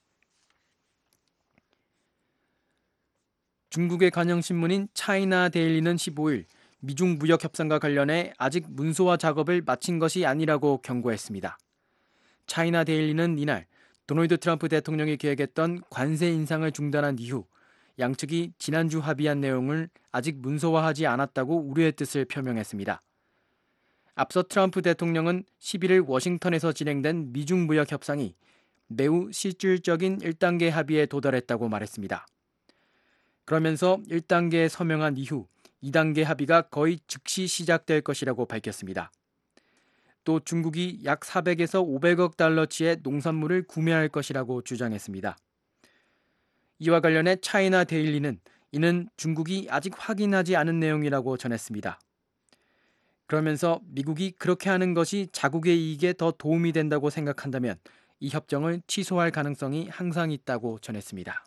중국의 관영신문인 차이나 데일리는 십오일 미중 무역 협상과 관련해 아직 문서화 작업을 마친 것이 아니라고 경고했습니다. 차이나 데일리는 이날 도널드 트럼프 대통령이 계획했던 관세 인상을 중단한 이후 양측이 지난주 합의한 내용을 아직 문서화하지 않았다고 우려의 뜻을 표명했습니다. 앞서 트럼프 대통령은 십일일 워싱턴에서 진행된 미중 무역 협상이 매우 실질적인 일 단계 합의에 도달했다고 말했습니다. 그러면서 일 단계에 서명한 이후 이 단계 합의가 거의 즉시 시작될 것이라고 밝혔습니다. 또 중국이 약 사백에서 오백억 달러치의 농산물을 구매할 것이라고 주장했습니다. 이와 관련해 차이나 데일리는 이는 중국이 아직 확인하지 않은 내용이라고 전했습니다. 그러면서 미국이 그렇게 하는 것이 자국의 이익에 더 도움이 된다고 생각한다면 이 협정을 취소할 가능성이 항상 있다고 전했습니다.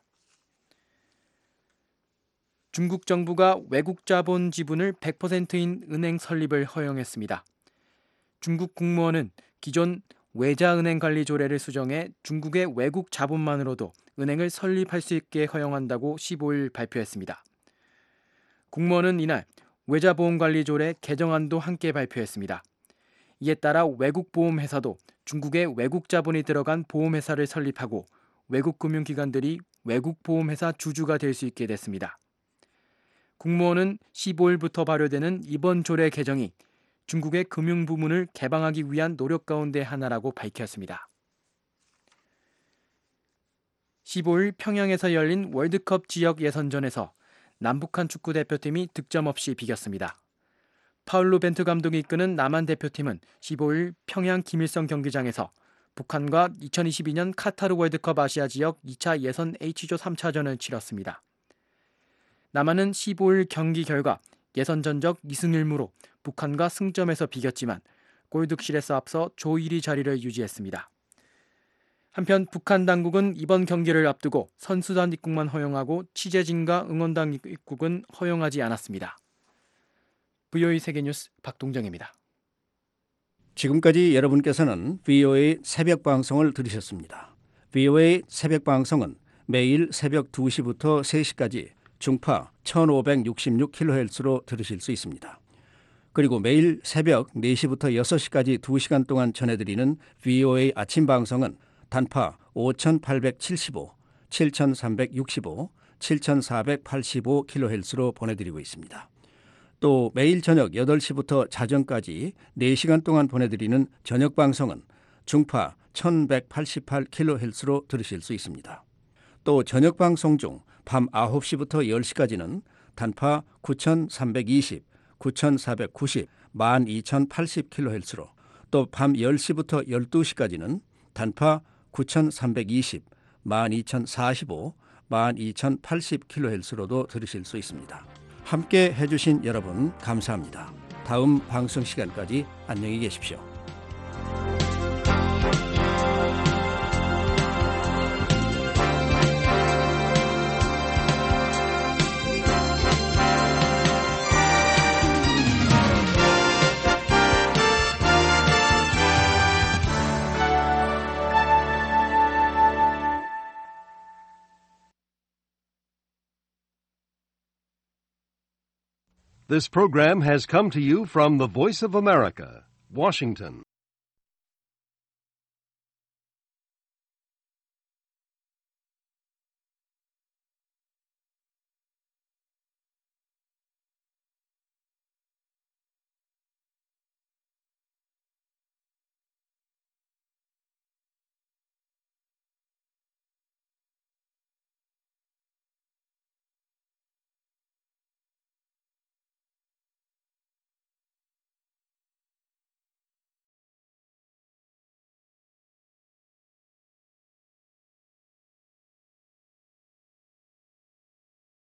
중국 정부가 외국 자본 지분을 백 퍼센트인 은행 설립을 허용했습니다. 중국 국무원은 기존 외자은행 관리 조례를 수정해 중국의 외국 자본만으로도 은행을 설립할 수 있게 허용한다고 십오일 발표했습니다. 국무원은 이날 외자보험관리조례 개정안도 함께 발표했습니다. 이에 따라 외국보험회사도 중국의 외국 자본이 들어간 보험회사를 설립하고 외국 금융기관들이 외국보험회사 주주가 될 수 있게 됐습니다. 국무원은 십오일부터 발효되는 이번 조례 개정이 중국의 금융부문을 개방하기 위한 노력 가운데 하나라고 밝혔습니다. 십오일 평양에서 열린 월드컵 지역 예선전에서 남북한 축구 대표팀이 득점 없이 비겼습니다. 파울로 벤투 감독이 이끄는 남한 대표팀은 십오일 평양 김일성 경기장에서 북한과 이천이십이년 카타르 월드컵 아시아 지역 이 차 예선 H조 삼 차전을 치렀습니다. 남한은 십오일 경기 결과 예선 전적 이승 일무로 북한과 승점에서 비겼지만 골득실에서 앞서 조 일 위 자리를 유지했습니다. 한편 북한 당국은 이번 경기를 앞두고 선수단 입국만 허용하고 취재진과 응원단 입국은 허용하지 않았습니다. 브이오에이 세계뉴스 박동정입니다. 지금까지 여러분께서는 브이오에이 새벽 방송을 들으셨습니다. 브이오에이 새벽 방송은 매일 새벽 두 시부터 세 시까지 중파 천오백육십육 킬로헤르츠로 들으실 수 있습니다. 그리고 매일 새벽 네 시부터 여섯 시까지 두 시간 동안 전해드리는 브이오에이 아침 방송은 단파 오천팔백칠십오, 칠천삼백육십오, 칠천사백팔십오 킬로헤르츠로 보내드리고 있습니다. 또 매일 저녁 여덟 시부터 자정까지 네 시간 동안 보내드리는 저녁 방송은 중파 천백팔십팔 킬로헤르츠로 들으실 수 있습니다. 또 저녁 방송 중 밤 아홉 시부터 열 시까지는 단파 구천삼백이십, 구천사백구십, 만 이천팔십 킬로헤르츠로 또 밤 열 시부터 열두 시까지는 단파 구천삼백이십, 만 이천사십오, 만 이천팔십 킬로헤르츠로도 들으실 수 있습니다. 함께 해주신 여러분 감사합니다. 다음 방송 시간까지 안녕히 계십시오. This program has come to you from the Voice of America, Washington.